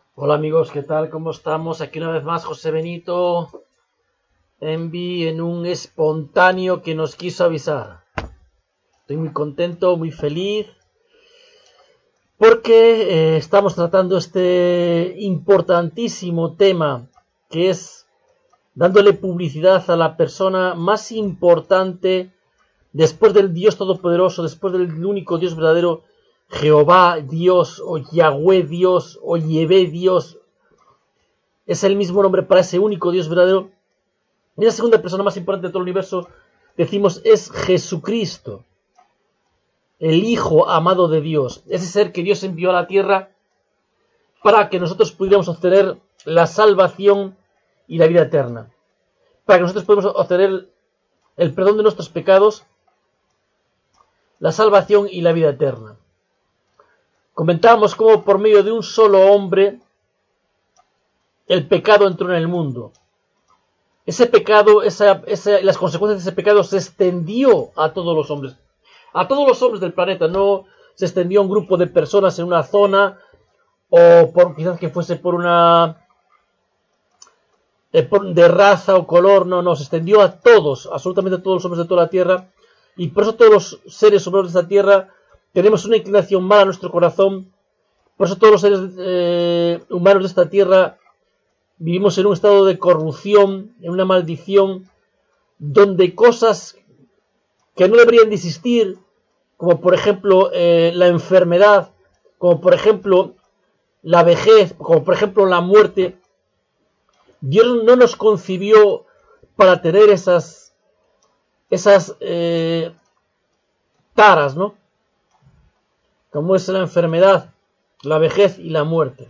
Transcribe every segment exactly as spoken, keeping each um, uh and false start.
Hola amigos, ¿qué tal? ¿Cómo estamos? Aquí una vez más José Benito Envi en un espontáneo que nos quiso avisar. Estoy muy contento, muy feliz porque eh, estamos tratando este importantísimo tema que es dándole publicidad a la persona más importante después del Dios Todopoderoso, después del único Dios verdadero, Jehová Dios o Yahweh Dios o Yevé Dios. Es el mismo nombre para ese único Dios verdadero. Y la segunda persona más importante de todo el universo, decimos, es Jesucristo, el Hijo amado de Dios. Ese ser que Dios envió a la tierra para que nosotros pudiéramos obtener la salvación y la vida eterna. Para que nosotros podamos obtener el perdón de nuestros pecados, la salvación y la vida eterna. Comentábamos cómo por medio de un solo hombre el pecado entró en el mundo. Ese pecado, esa, esa, las consecuencias de ese pecado se extendió a todos los hombres. A todos los hombres del planeta. No se extendió a un grupo de personas en una zona, o por quizás que fuese por una de, de raza o color. No, no, se extendió a todos, absolutamente a todos los hombres de toda la tierra. Y por eso todos los seres humanos de esta tierra tenemos una inclinación mala a nuestro corazón. Por eso todos los seres eh, humanos de esta tierra vivimos en un estado de corrupción, en una maldición, donde cosas que no deberían de existir, como por ejemplo eh, la enfermedad, como por ejemplo la vejez, como por ejemplo la muerte, Dios no nos concibió para tener esas, esas eh, taras, ¿no? Como es la enfermedad, la vejez y la muerte.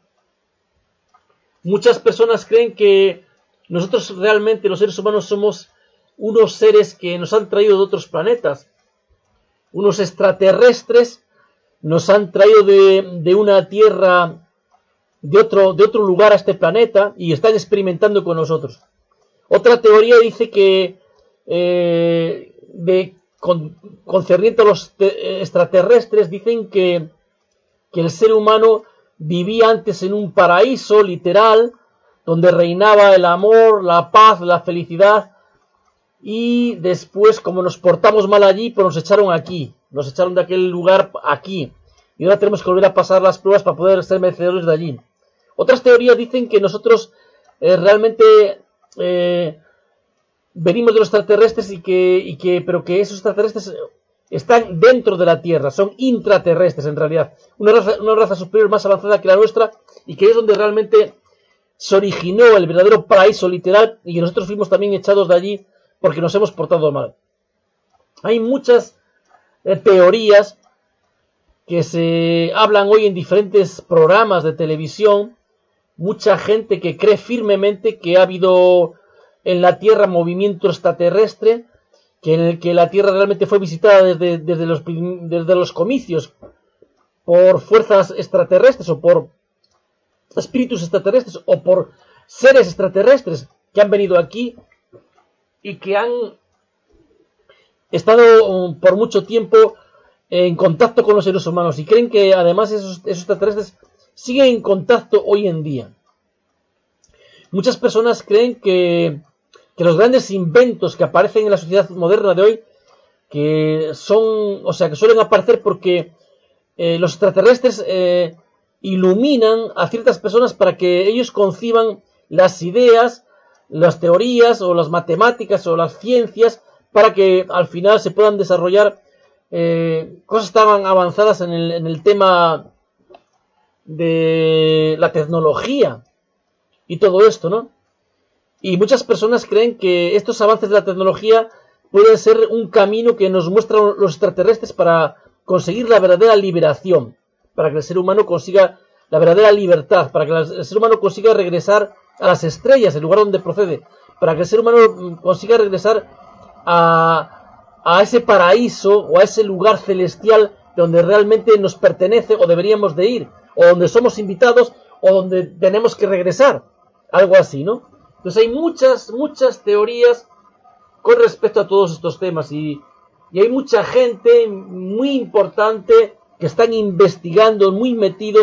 Muchas personas creen que nosotros realmente, los seres humanos, somos unos seres que nos han traído de otros planetas. Unos extraterrestres nos han traído de, de una tierra, de otro, de otro lugar a este planeta y están experimentando con nosotros. Otra teoría dice que, eh, de, con, concerniente a los te, extraterrestres, dicen que, que el ser humano vivía antes en un paraíso literal, donde reinaba el amor, la paz, la felicidad, y después, como nos portamos mal allí, pues nos echaron aquí, nos echaron de aquel lugar aquí, y ahora tenemos que volver a pasar las pruebas para poder ser merecedores de allí. Otras teorías dicen que nosotros eh, realmente eh, venimos de los extraterrestres y que, y que, pero que esos extraterrestres están dentro de la Tierra, son intraterrestres en realidad, una raza, una raza superior más avanzada que la nuestra, y que es donde realmente se originó el verdadero paraíso literal, y que nosotros fuimos también echados de allí porque nos hemos portado mal. Hay muchas eh, teorías que se hablan hoy en diferentes programas de televisión, mucha gente que cree firmemente que ha habido en la Tierra movimiento extraterrestre, que en el que la Tierra realmente fue visitada desde, desde, los, desde los comicios por fuerzas extraterrestres o por espíritus extraterrestres o por seres extraterrestres que han venido aquí y que han estado um, por mucho tiempo en contacto con los seres humanos y creen que además esos, esos extraterrestres siguen en contacto hoy en día. Muchas personas creen que que los grandes inventos que aparecen en la sociedad moderna de hoy, que son, o sea, que suelen aparecer porque eh, los extraterrestres eh, iluminan a ciertas personas para que ellos conciban las ideas, las teorías o las matemáticas o las ciencias para que al final se puedan desarrollar eh, cosas tan avanzadas en el, en el tema de la tecnología y todo esto, ¿no? Y muchas personas creen que estos avances de la tecnología pueden ser un camino que nos muestran los extraterrestres para conseguir la verdadera liberación, para que el ser humano consiga la verdadera libertad, para que el ser humano consiga regresar a las estrellas, el lugar donde procede, para que el ser humano consiga regresar a, a ese paraíso o a ese lugar celestial donde realmente nos pertenece o deberíamos de ir, o donde somos invitados o donde tenemos que regresar, algo así, ¿no? Entonces hay muchas, muchas teorías con respecto a todos estos temas y, y hay mucha gente muy importante que están investigando, muy metidos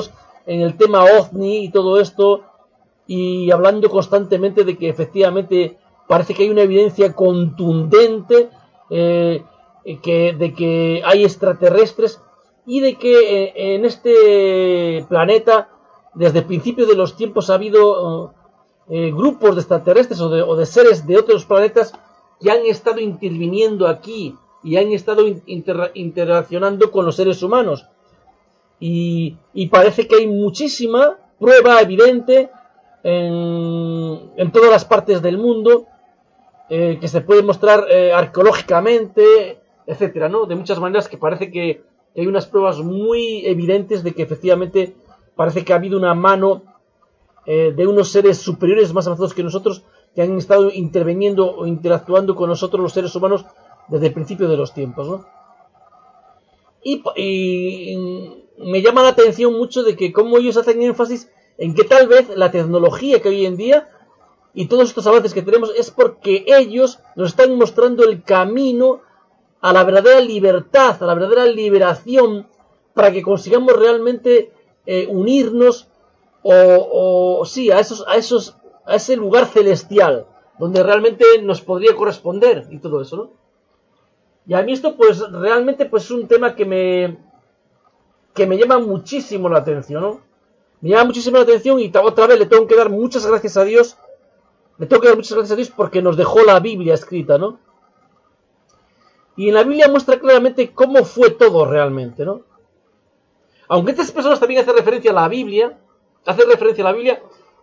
en el tema ovni y todo esto, y hablando constantemente de que efectivamente parece que hay una evidencia contundente eh, que, de que hay extraterrestres y de que eh, en este planeta desde el principio de los tiempos ha habido eh, grupos de extraterrestres o de, o de seres de otros planetas que han estado interviniendo aquí y han estado inter interaccionando con los seres humanos. Y, y parece que hay muchísima prueba evidente en, en todas las partes del mundo eh, que se puede mostrar eh, arqueológicamente, etcétera, ¿no? De muchas maneras que parece que, que hay unas pruebas muy evidentes de que efectivamente parece que ha habido una mano eh, de unos seres superiores más avanzados que nosotros que han estado interviniendo o interactuando con nosotros los seres humanos desde el principio de los tiempos, ¿no? Y, y me llama la atención mucho de que como ellos hacen énfasis en que tal vez la tecnología que hoy en día y todos estos avances que tenemos es porque ellos nos están mostrando el camino a la verdadera libertad, a la verdadera liberación, para que consigamos realmente eh, unirnos o, o sí, a esos, a esos, a ese lugar celestial donde realmente nos podría corresponder y todo eso, ¿no? Y a mí esto pues realmente pues es un tema que me que me llama muchísimo la atención, ¿no? Me llama muchísimo la atención y otra vez le tengo que dar muchas gracias a Dios. Le tengo que dar muchas gracias a Dios porque nos dejó la Biblia escrita, ¿no? Y en la Biblia muestra claramente cómo fue todo realmente, ¿no? Aunque estas personas también hacen referencia a la Biblia, hacen referencia a la Biblia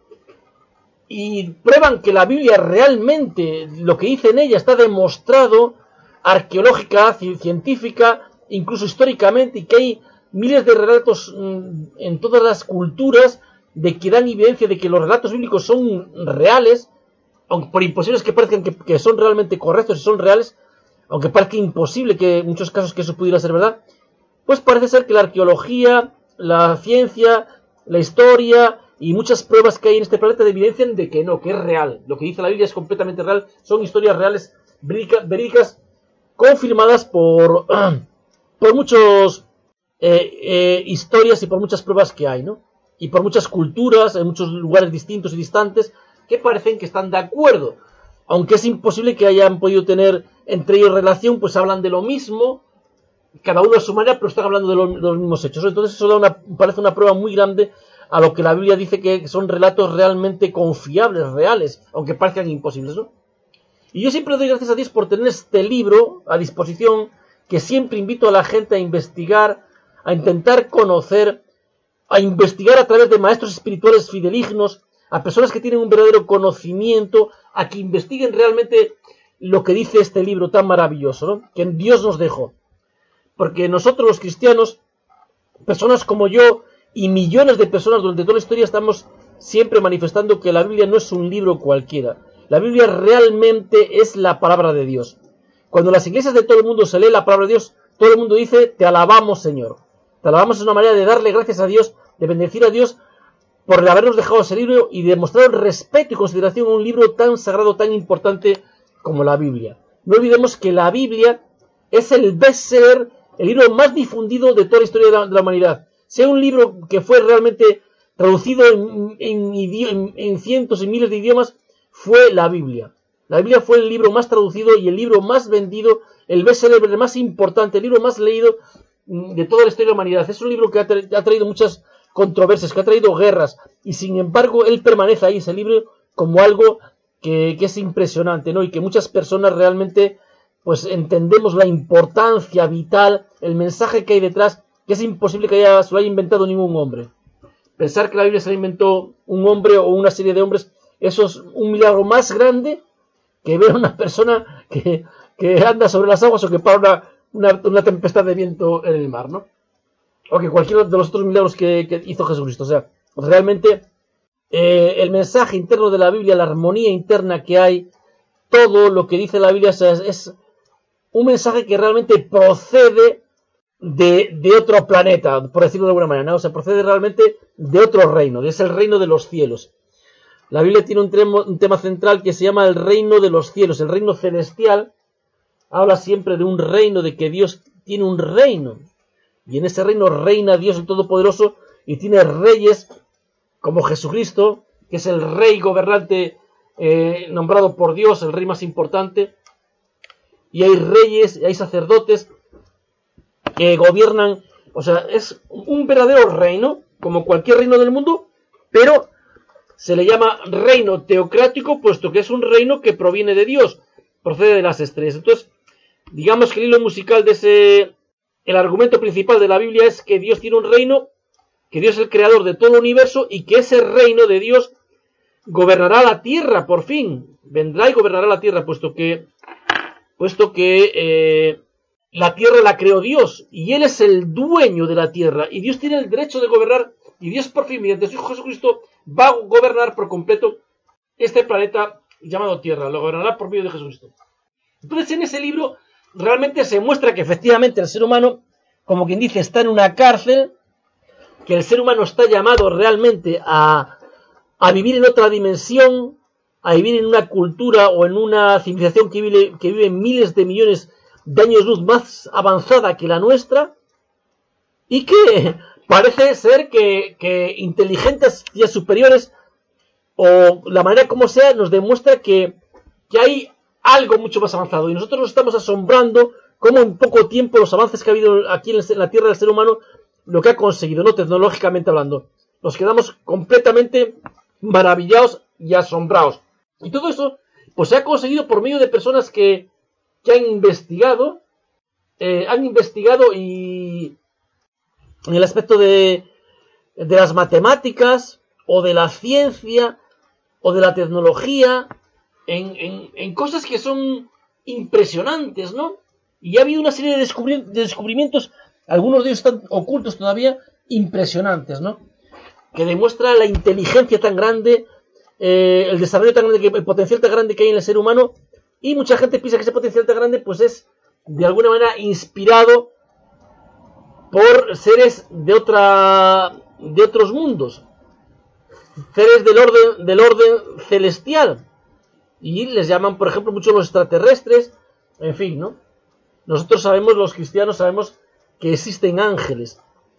y prueban que la Biblia realmente, lo que dice en ella está demostrado arqueológica, científica, incluso históricamente, y que hay miles de relatos en todas las culturas de que dan evidencia de que los relatos bíblicos son reales, aunque por imposibles que parezcan que, que son realmente correctos y son reales, aunque parezca imposible que en muchos casos que eso pudiera ser verdad, pues parece ser que la arqueología, la ciencia, la historia y muchas pruebas que hay en este planeta evidencian de que no, que es real. Lo que dice la Biblia es completamente real, son historias reales, verídicas, verídicas confirmadas por, por muchos eh, eh, historias y por muchas pruebas que hay, ¿no? Y por muchas culturas, en muchos lugares distintos y distantes, que parecen que están de acuerdo. Aunque es imposible que hayan podido tener entre ellos relación, pues hablan de lo mismo, cada uno a su manera, pero están hablando de, lo, de los mismos hechos. Entonces eso da una, parece una prueba muy grande a lo que la Biblia dice que son relatos realmente confiables, reales, aunque parezcan imposibles, ¿no? Y yo siempre doy gracias a Dios por tener este libro a disposición, que siempre invito a la gente a investigar, a intentar conocer, a investigar a través de maestros espirituales fidelignos, a personas que tienen un verdadero conocimiento, a que investiguen realmente lo que dice este libro tan maravilloso, ¿no? Que Dios nos dejó. Porque nosotros los cristianos, personas como yo y millones de personas durante toda la historia, estamos siempre manifestando que la Biblia no es un libro cualquiera. La Biblia realmente es la palabra de Dios. Cuando en las iglesias de todo el mundo se lee la palabra de Dios, todo el mundo dice, te alabamos, Señor. Te alabamos es una manera de darle gracias a Dios, de bendecir a Dios por habernos dejado ese libro y de demostrar respeto y consideración a un libro tan sagrado, tan importante como la Biblia. No olvidemos que la Biblia es el bestseller, el libro más difundido de toda la historia de la, de la humanidad. Sea un libro que fue realmente traducido en, en, en, en cientos y miles de idiomas, fue la Biblia. La Biblia fue el libro más traducido y el libro más vendido, el bestseller el más importante, el libro más leído de toda la historia de la humanidad. Es un libro que ha, tra ha traído muchas controversias, que ha traído guerras, y sin embargo él permanece ahí, ese libro, como algo que, que es impresionante, ¿no? Y que muchas personas realmente pues entendemos la importancia vital, el mensaje que hay detrás, que es imposible que haya, se lo haya inventado ningún hombre. Pensar que la Biblia se la inventó un hombre o una serie de hombres, eso es un milagro más grande que ver a una persona que, que anda sobre las aguas o que para una, una, una tempestad de viento en el mar, ¿no? O que cualquiera de los otros milagros que, que hizo Jesucristo. O sea, realmente eh, el mensaje interno de la Biblia, la armonía interna que hay, todo lo que dice la Biblia es, es un mensaje que realmente procede de, de otro planeta, por decirlo de alguna manera, ¿no? O sea, procede realmente de otro reino, es el reino de los cielos. La Biblia tiene un tema, un tema central que se llama el reino de los cielos, el reino celestial. Habla siempre de un reino, de que Dios tiene un reino. Y en ese reino reina Dios el Todopoderoso, y tiene reyes como Jesucristo, que es el rey gobernante eh, nombrado por Dios, el rey más importante, y hay reyes, y hay sacerdotes que gobiernan, o sea, es un verdadero reino, como cualquier reino del mundo, pero se le llama reino teocrático, puesto que es un reino que proviene de Dios, procede de las estrellas. Entonces, digamos que el hilo musical de ese, el argumento principal de la Biblia es que Dios tiene un reino, que Dios es el creador de todo el universo y que ese reino de Dios gobernará la tierra, por fin, vendrá y gobernará la tierra, puesto que, puesto que eh, la tierra la creó Dios y Él es el dueño de la tierra y Dios tiene el derecho de gobernar y Dios por fin, mediante su Hijo Jesucristo, va a gobernar por completo este planeta llamado Tierra, lo gobernará por medio de Jesucristo. Entonces, en ese libro realmente se muestra que efectivamente el ser humano, como quien dice, está en una cárcel, que el ser humano está llamado realmente a, a vivir en otra dimensión, a vivir en una cultura o en una civilización que vive, que vive miles de millones de años luz más avanzada que la nuestra, y que parece ser que, que inteligencias superiores, o la manera como sea, nos demuestra que, que hay algo mucho más avanzado, y nosotros nos estamos asombrando cómo en poco tiempo los avances que ha habido aquí en la tierra del ser humano, lo que ha conseguido, no tecnológicamente hablando, nos quedamos completamente maravillados y asombrados. Y todo eso pues se ha conseguido por medio de personas que, que han investigado, eh, han investigado y en el aspecto de, de las matemáticas o de la ciencia o de la tecnología, en, en, en cosas que son impresionantes, ¿no? Y ha habido una serie de, descubri de descubrimientos, algunos de ellos están ocultos todavía, impresionantes, ¿no? Que demuestra la inteligencia tan grande, eh, el desarrollo tan grande, el potencial tan grande que hay en el ser humano, y mucha gente piensa que ese potencial tan grande pues es de alguna manera inspirado por seres de otra de otros mundos, seres del orden del orden celestial, y les llaman, por ejemplo, muchos los extraterrestres, en fin, ¿no? Nosotros sabemos, los cristianos sabemos que existen ángeles,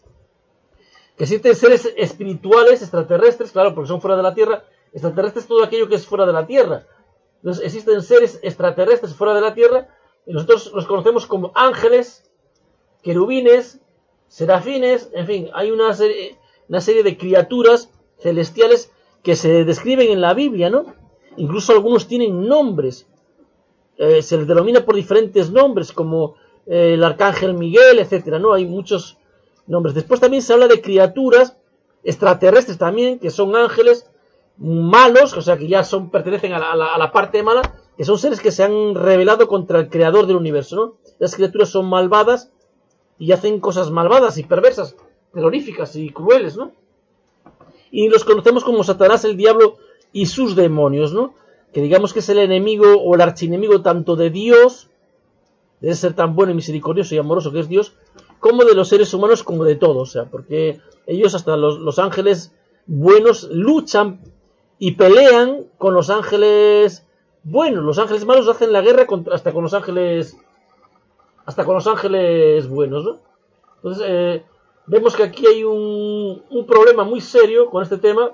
que existen seres espirituales extraterrestres, claro, porque son fuera de la Tierra. Extraterrestres es todo aquello que es fuera de la Tierra. Entonces existen seres extraterrestres fuera de la Tierra y nosotros los conocemos como ángeles, querubines, serafines, en fin, hay una serie, una serie de criaturas celestiales que se describen en la Biblia, ¿no? Incluso algunos tienen nombres, eh, se les denomina por diferentes nombres, como eh, el arcángel Miguel, etcétera, ¿no? Hay muchos nombres. Después también se habla de criaturas extraterrestres también, que son ángeles malos, o sea, que ya son pertenecen a la, a la, a la parte mala, que son seres que se han rebelado contra el creador del universo, ¿no? Las criaturas son malvadas y hacen cosas malvadas y perversas, terroríficas y crueles, ¿no? Y los conocemos como Satanás, el diablo y sus demonios, ¿no? Que digamos que es el enemigo o el archienemigo tanto de Dios, debe ser tan bueno y misericordioso y amoroso que es Dios, como de los seres humanos, como de todos, o sea, porque ellos, hasta los, los ángeles buenos, luchan y pelean con los ángeles buenos. Los ángeles malos hacen la guerra contra, hasta con los ángeles hasta con los ángeles buenos, ¿no? Entonces, eh, vemos que aquí hay un, un problema muy serio con este tema,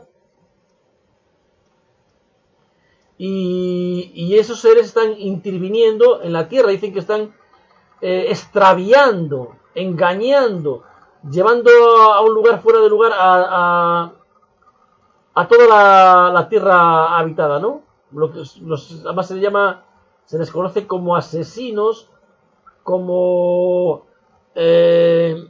y, y esos seres están interviniendo en la tierra, dicen que están eh, extraviando, engañando, llevando a un lugar fuera de lugar a, a, a toda la, la tierra habitada, ¿no? Lo que los, además se les llama, se les conoce como asesinos, como eh,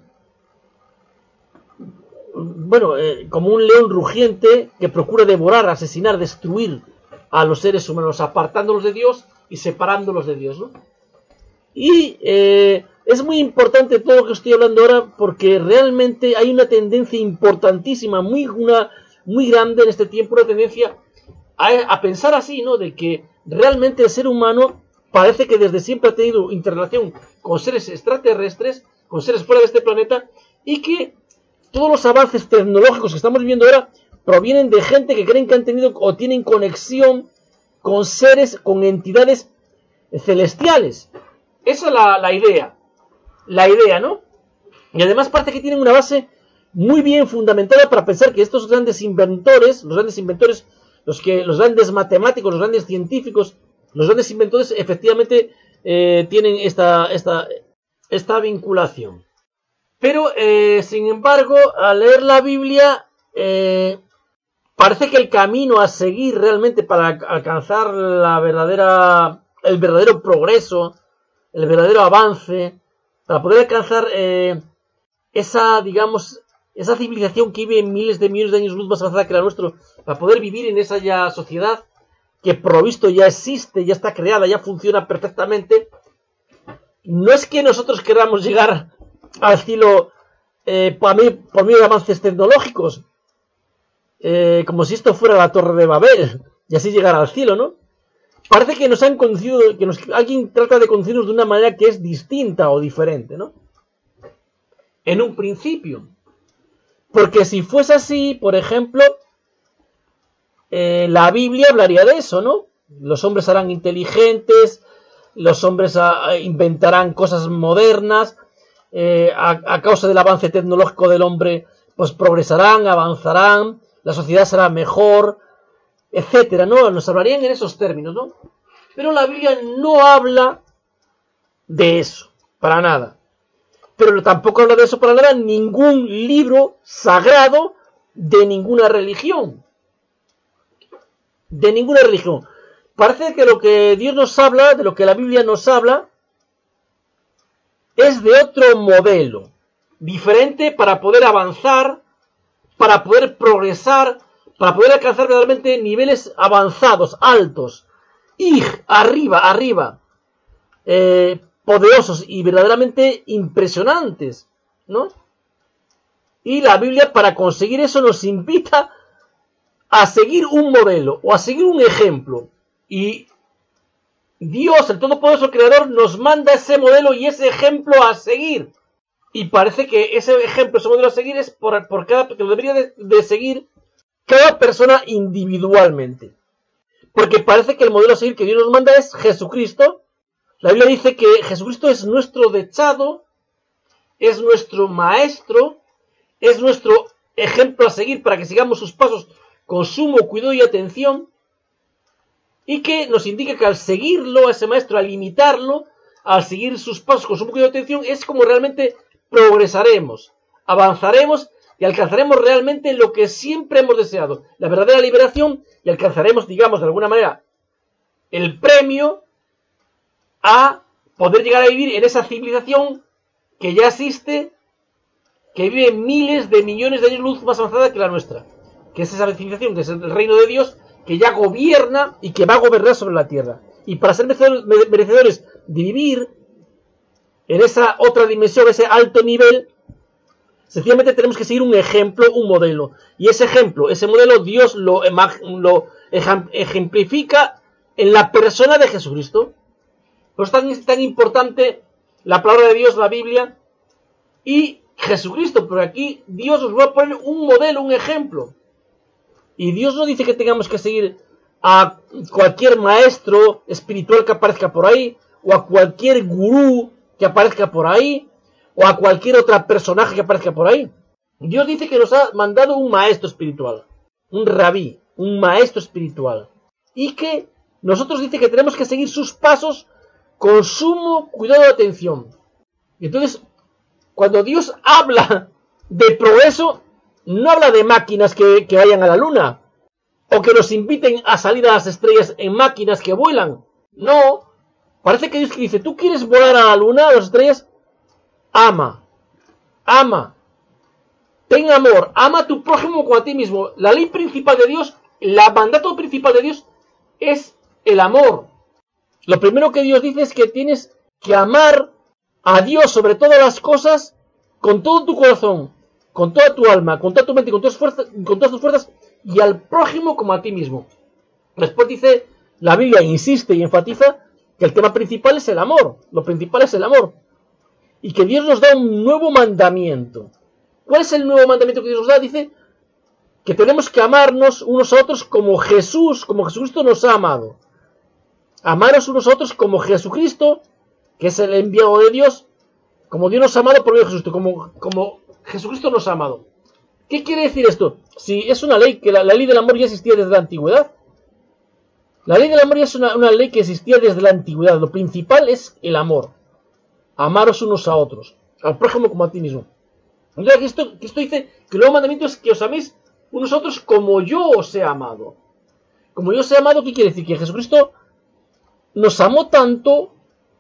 bueno, eh, como un león rugiente que procura devorar, asesinar, destruir a los seres humanos, apartándolos de Dios y separándolos de Dios, ¿no? Y eh, es muy importante todo lo que estoy hablando ahora, porque realmente hay una tendencia importantísima, muy, una, muy grande en este tiempo, una tendencia a, a pensar así, ¿no? De que realmente el ser humano parece que desde siempre ha tenido interrelación con seres extraterrestres, con seres fuera de este planeta, y que todos los avances tecnológicos que estamos viviendo ahora provienen de gente que creen que han tenido o tienen conexión con seres, con entidades celestiales. Esa es la, la idea, la idea, ¿no? Y además parece que tienen una base muy bien fundamentada para pensar que estos grandes inventores, los grandes inventores, los que, los grandes matemáticos, los grandes científicos, los grandes inventores, efectivamente eh, tienen esta, esta, esta vinculación. Pero, eh, sin embargo, al leer la Biblia, eh, parece que el camino a seguir realmente para alcanzar la verdadera, el verdadero progreso, el verdadero avance, para poder alcanzar eh, esa, digamos, esa civilización que vive miles de millones de años luz más avanzada que la nuestra, para poder vivir en esa ya sociedad que provisto ya existe, ya está creada, ya funciona perfectamente, no es que nosotros queramos llegar al cielo eh, por, mí, por medio de avances tecnológicos, eh, como si esto fuera la Torre de Babel, y así llegar al cielo, ¿no? Parece que nos han conducido, que nos, alguien trata de conducirnos de una manera que es distinta o diferente, ¿no? En un principio. Porque si fuese así, por ejemplo, eh, la Biblia hablaría de eso, ¿no? Los hombres serán inteligentes, los hombres a, inventarán cosas modernas, eh, a, a causa del avance tecnológico del hombre, pues progresarán, avanzarán, la sociedad será mejor, etcétera, ¿no? Nos hablarían en esos términos, ¿no? Pero la Biblia no habla de eso, para nada. Pero tampoco habla de eso para nada ningún libro sagrado de ninguna religión. De ninguna religión. Parece que lo que Dios nos habla, de lo que la Biblia nos habla, es de otro modelo, diferente para poder avanzar, para poder progresar, para poder alcanzar realmente niveles avanzados, altos, y arriba, arriba, eh, poderosos y verdaderamente impresionantes, ¿no? Y la Biblia, para conseguir eso, nos invita a seguir un modelo o a seguir un ejemplo. Y Dios, el Todopoderoso Creador, nos manda ese modelo y ese ejemplo a seguir. Y parece que ese ejemplo, ese modelo a seguir es por, por cada, que lo debería de, de seguir cada persona individualmente. Porque parece que el modelo a seguir que Dios nos manda es Jesucristo. La Biblia dice que Jesucristo es nuestro dechado, es nuestro maestro, es nuestro ejemplo a seguir para que sigamos sus pasos con sumo cuidado y atención, y que nos indica que al seguirlo, a ese maestro, al imitarlo, al seguir sus pasos con sumo cuidado y atención, es como realmente progresaremos, avanzaremos y alcanzaremos realmente lo que siempre hemos deseado, la verdadera liberación, y alcanzaremos, digamos, de alguna manera, el premio a poder llegar a vivir en esa civilización que ya existe, que vive miles de millones de años luz más avanzada que la nuestra, que es esa civilización, que es el reino de Dios, que ya gobierna y que va a gobernar sobre la tierra. Y para ser merecedores de vivir en esa otra dimensión, ese alto nivel, sencillamente tenemos que seguir un ejemplo, un modelo. Y ese ejemplo, ese modelo, Dios lo, lo ejemplifica en la persona de Jesucristo. Por eso es tan, tan importante la palabra de Dios, la Biblia, y Jesucristo. Pero aquí Dios nos va a poner un modelo, un ejemplo. Y Dios no dice que tengamos que seguir a cualquier maestro espiritual que aparezca por ahí, o a cualquier gurú que aparezca por ahí, o a cualquier otro personaje que aparezca por ahí. Dios dice que nos ha mandado un maestro espiritual, un rabí, un maestro espiritual, y que nosotros dice que tenemos que seguir sus pasos con sumo cuidado y atención. Y entonces, cuando Dios habla de progreso, no habla de máquinas que, que vayan a la luna, o que nos inviten a salir a las estrellas en máquinas que vuelan. No, parece que Dios dice, ¿tú quieres volar a la luna, a las estrellas? Ama, ama, ten amor, ama a tu prójimo como a ti mismo. La ley principal de Dios, el mandato principal de Dios es el amor. Lo primero que Dios dice es que tienes que amar a Dios sobre todas las cosas con todo tu corazón, con toda tu alma, con toda tu mente, con todas, fuerzas, con todas tus fuerzas, y al prójimo como a ti mismo. Después dice, la Biblia insiste y enfatiza que el tema principal es el amor. Lo principal es el amor. Y que Dios nos da un nuevo mandamiento. ¿Cuál es el nuevo mandamiento que Dios nos da? Dice que tenemos que amarnos unos a otros como Jesús, como Jesucristo nos ha amado. Amaros unos a otros como Jesucristo, que es el enviado de Dios, como Dios nos ha amado por medio de Jesucristo, como, como Jesucristo nos ha amado. ¿Qué quiere decir esto? Si es una ley, que la, la ley del amor ya existía desde la antigüedad. La ley del amor ya es una, una ley que existía desde la antigüedad. Lo principal es el amor. Amaros unos a otros. Al prójimo como a ti mismo. Entonces aquí esto, esto dice que el nuevo mandamiento es que os améis unos a otros como yo os he amado. Como yo os he amado, ¿qué quiere decir? Que Jesucristo nos amó tanto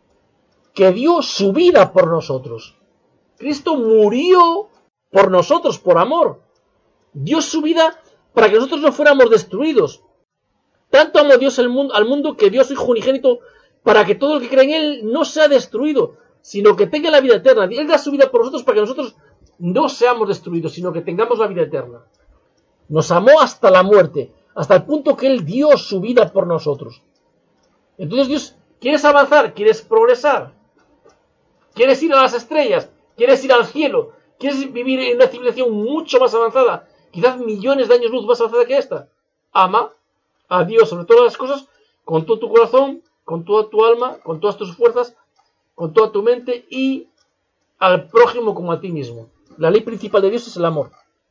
que dio su vida por nosotros. Cristo murió por nosotros, por amor. Dio su vida para que nosotros no fuéramos destruidos. Tanto amó Dios el mundo, al mundo que dio su Hijo unigénito para que todo el que cree en Él no sea destruido, sino que tenga la vida eterna. Él da su vida por nosotros para que nosotros no seamos destruidos, sino que tengamos la vida eterna. Nos amó hasta la muerte, hasta el punto que Él dio su vida por nosotros. Entonces Dios, ¿quieres avanzar? ¿Quieres progresar? ¿Quieres ir a las estrellas? ¿Quieres ir al cielo? ¿Quieres vivir en una civilización mucho más avanzada? Quizás millones de años luz más avanzada que esta. Ama a Dios sobre todas las cosas, con todo tu corazón, con toda tu alma, con todas tus fuerzas, con toda tu mente y al prójimo como a ti mismo. La ley principal de Dios es el amor.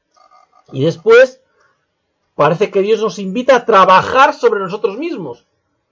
Y después parece que Dios nos invita a trabajar sobre nosotros mismos.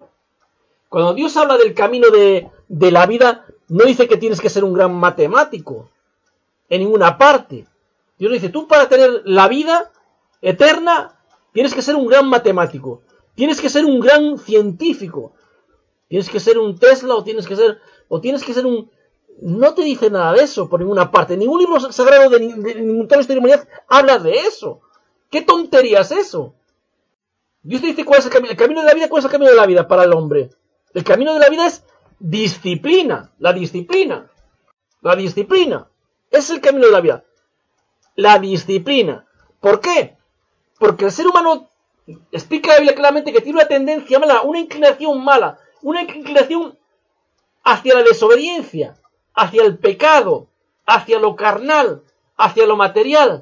Cuando Dios habla del camino de, de la vida, no dice que tienes que ser un gran matemático en ninguna parte. Dios dice, tú para tener la vida eterna tienes que ser un gran matemático, tienes que ser un gran científico, tienes que ser un Tesla o tienes que ser o tienes que ser un... No te dice nada de eso por ninguna parte. Ningún libro sagrado de, de, de ningún texto de la humanidad habla de eso. ¿Qué tontería es eso? Dios te dice cuál es el camino, el camino de la vida. ¿Cuál es el camino de la vida para el hombre? El camino de la vida es disciplina. La disciplina. La disciplina. Es el camino de la vida. La disciplina. ¿Por qué? Porque el ser humano, explica la Biblia claramente, que tiene una tendencia mala, una inclinación mala, una inclinación hacia la desobediencia, hacia el pecado, hacia lo carnal, hacia lo material,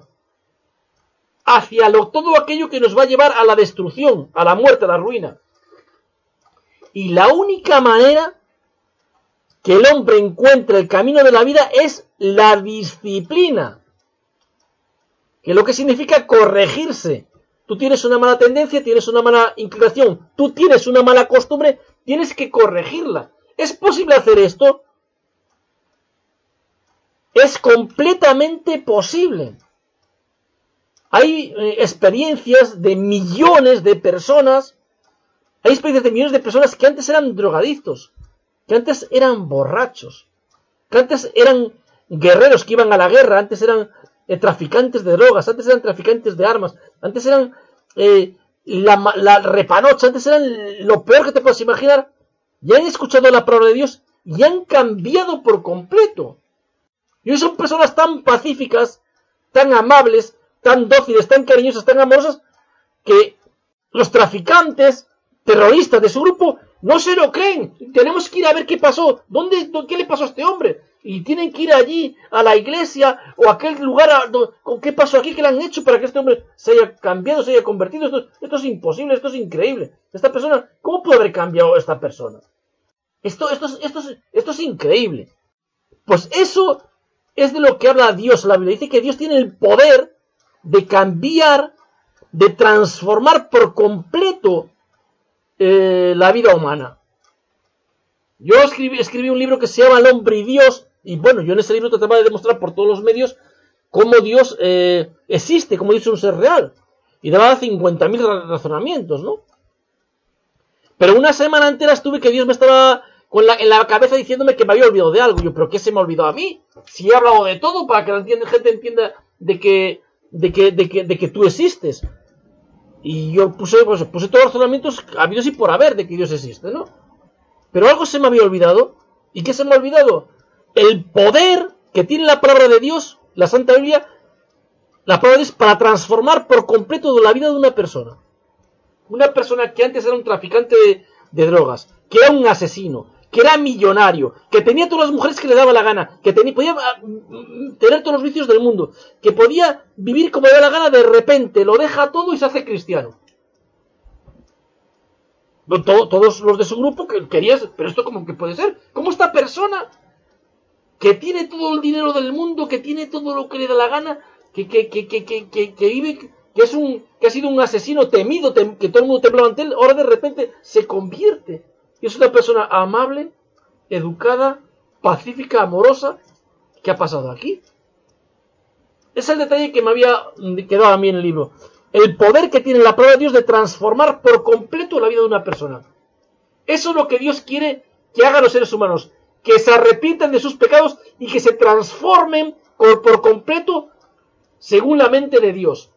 hacia lo, todo aquello que nos va a llevar a la destrucción, a la muerte, a la ruina. Y la única manera que el hombre encuentre el camino de la vida es la disciplina, que es lo que significa corregirse. Tú tienes una mala tendencia, tienes una mala inclinación, tú tienes una mala costumbre, tienes que corregirla. ¿Es posible hacer esto? Es completamente posible. Hay eh, experiencias de millones de personas, hay experiencias de millones de personas que antes eran drogadictos, que antes eran borrachos, que antes eran guerreros que iban a la guerra, antes eran eh, traficantes de drogas, antes eran traficantes de armas, antes eran eh, la, la repanocha, antes eran lo peor que te puedas imaginar. Y han escuchado la palabra de Dios y han cambiado por completo. Y hoy son personas tan pacíficas, tan amables, tan dóciles, tan cariñosas, tan amorosas, que los traficantes, terroristas de su grupo, no se lo creen. Tenemos que ir a ver qué pasó. ¿Dónde, qué le pasó a este hombre? Y tienen que ir allí, a la iglesia, o a aquel lugar, a, ¿qué pasó aquí? ¿Qué le han hecho para que este hombre se haya cambiado, se haya convertido? Esto, esto es imposible, esto es increíble. Esta persona, ¿cómo puede haber cambiado esta persona? Esto, esto, esto, esto, esto es increíble. Pues eso es de lo que habla Dios. La Biblia dice que Dios tiene el poder de cambiar, de transformar por completo eh, la vida humana. Yo escribí, escribí un libro que se llama El hombre y Dios, y bueno, yo en ese libro trataba de demostrar por todos los medios cómo Dios eh, existe, cómo Dios es un ser real, y daba cincuenta mil razonamientos, ¿no? Pero una semana entera estuve que Dios me estaba con la, en la cabeza diciéndome que me había olvidado de algo. Yo, ¿pero qué se me olvidó a mí? Si he hablado de todo para que la entienda, gente entienda de que, de que, de que, de que tú existes. Y yo puse, pues, puse todos los razonamientos habidos y por haber de que Dios existe, ¿no? Pero algo se me había olvidado. ¿Y qué se me ha olvidado? El poder que tiene la palabra de Dios, la Santa Biblia, la palabra de Dios para transformar por completo la vida de una persona. Una persona que antes era un traficante de, de drogas, que era un asesino, que era millonario, que tenía todas las mujeres que le daba la gana, que tenía, podía uh, tener todos los vicios del mundo, que podía vivir como le da la gana, de repente lo deja todo y se hace cristiano. Todo, todos los de su grupo que querías, pero esto como que puede ser, como esta persona que tiene todo el dinero del mundo, que tiene todo lo que le da la gana, que, que, que, que, que, que, que vive, que es un, que ha sido un asesino temido, tem, que todo el mundo temblaba ante él, ahora de repente se convierte. Y es una persona amable, educada, pacífica, amorosa. ¿Qué ha pasado aquí? Es el detalle que me había quedado a mí en el libro. El poder que tiene la palabra de Dios de transformar por completo la vida de una persona. Eso es lo que Dios quiere que hagan los seres humanos. Que se arrepientan de sus pecados y que se transformen por, por completo según la mente de Dios.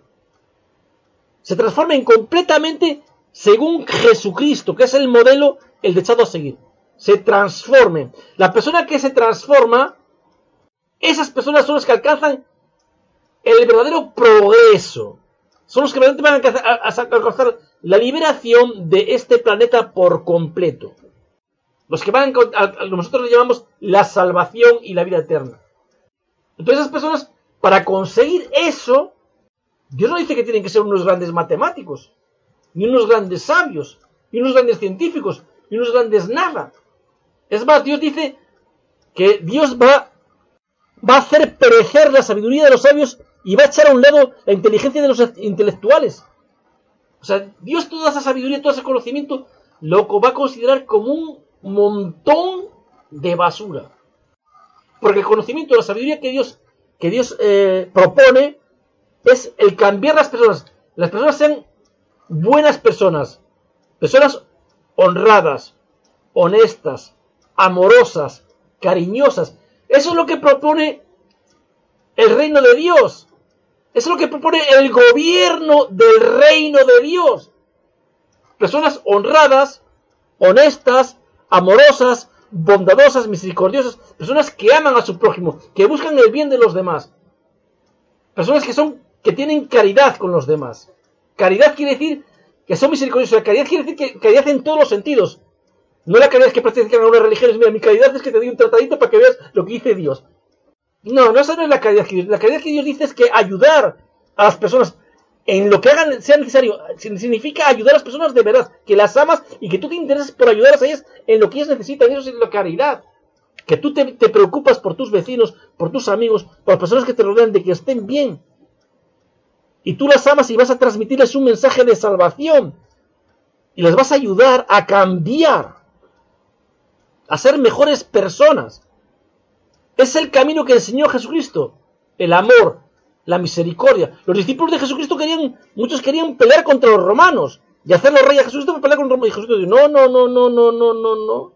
Se transformen completamente según Jesucristo, que es el modelo, el desechado a seguir. Se transformen. La persona que se transforma, esas personas son las que alcanzan el verdadero progreso. Son los que realmente van a alcanzar, a, a alcanzar la liberación de este planeta por completo. Los que van a, a, nosotros le llamamos la salvación y la vida eterna. Entonces esas personas, para conseguir eso, Dios no dice que tienen que ser unos grandes matemáticos, ni unos grandes sabios, ni unos grandes científicos, ni unos grandes nada. Es más, Dios dice que Dios va, va a hacer perecer la sabiduría de los sabios y va a echar a un lado la inteligencia de los intelectuales. O sea, Dios toda esa sabiduría, todo ese conocimiento, lo va a considerar como un montón de basura. Porque el conocimiento, la sabiduría que Dios, que Dios eh, propone es el cambiar las personas. Las personas sean buenas personas, personas honradas, honestas, amorosas, cariñosas. Eso es lo que propone el reino de Dios. Eso es lo que propone el gobierno del reino de Dios. Personas honradas, honestas, amorosas, bondadosas, misericordiosas. Personas que aman a su prójimo, que buscan el bien de los demás. Personas que son, que tienen caridad con los demás. Caridad quiere decir que son misericordiosos. Caridad quiere decir que caridad en todos los sentidos. No la caridad que practican algunas religiones. Mira, mi caridad es que te doy un tratadito para que veas lo que dice Dios. No, no, esa no es la caridad que Dios. La caridad que Dios dice es que ayudar a las personas en lo que hagan sea necesario. Significa ayudar a las personas de verdad, que las amas y que tú te intereses por ayudarlas a ellas en lo que ellas necesitan. Eso es la caridad. Que tú te, te preocupas por tus vecinos, por tus amigos, por las personas que te rodean, de que estén bien. Y tú las amas y vas a transmitirles un mensaje de salvación. Y les vas a ayudar a cambiar, a ser mejores personas. Es el camino que enseñó Jesucristo. El amor, la misericordia. Los discípulos de Jesucristo querían, muchos querían pelear contra los romanos y hacerlos rey a Jesucristo para pelear contra los romanos. Y Jesucristo dijo, no, no, no, no, no, no, no, no.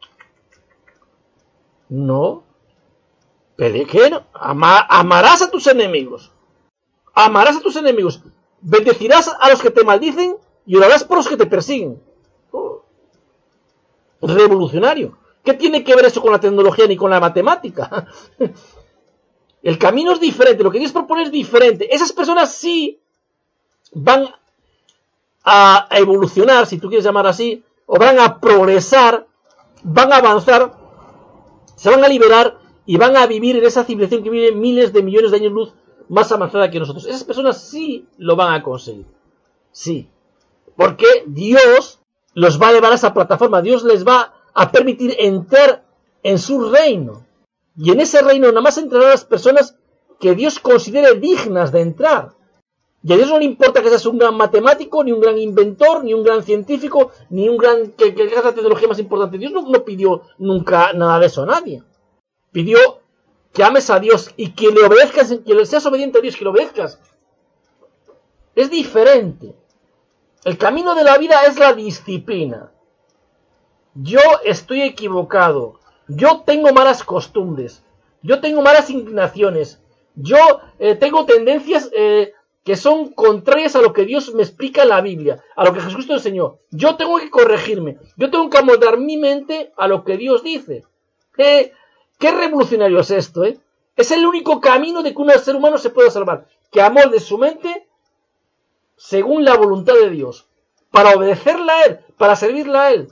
No. ¿Pero qué no? Ama, amarás a tus enemigos. Amarás a tus enemigos. Bendecirás a los que te maldicen y orarás por los que te persiguen. Oh. Revolucionario. ¿Qué tiene que ver eso con la tecnología ni con la matemática? El camino es diferente. Lo que Dios propone es diferente. Esas personas sí van a evolucionar, si tú quieres llamar así, o van a progresar, van a avanzar, se van a liberar y van a vivir en esa civilización que vive miles de millones de años luz más avanzada que nosotros. Esas personas sí lo van a conseguir. Sí. Porque Dios los va a llevar a esa plataforma. Dios les va a permitir entrar en su reino. Y en ese reino nada más entrarán las personas que Dios considere dignas de entrar. Y a Dios no le importa que seas un gran matemático, ni un gran inventor, ni un gran científico, ni un gran que, que haga la tecnología más importante. Dios no, no pidió nunca nada de eso a nadie. Pidió que ames a Dios y que le obedezcas, que le seas obediente a Dios, que le obedezcas. Es diferente. El camino de la vida es la disciplina. Yo estoy equivocado. Yo tengo malas costumbres. Yo tengo malas inclinaciones. Yo eh, tengo tendencias eh, que son contrarias a lo que Dios me explica en la Biblia, a lo que Jesucristo enseñó. Yo tengo que corregirme. Yo tengo que amoldar mi mente a lo que Dios dice. Eh, ¿Qué revolucionario es esto? Eh? Es el único camino de que un ser humano se pueda salvar. Que amolde su mente según la voluntad de Dios. Para obedecerla a Él, para servirla a Él.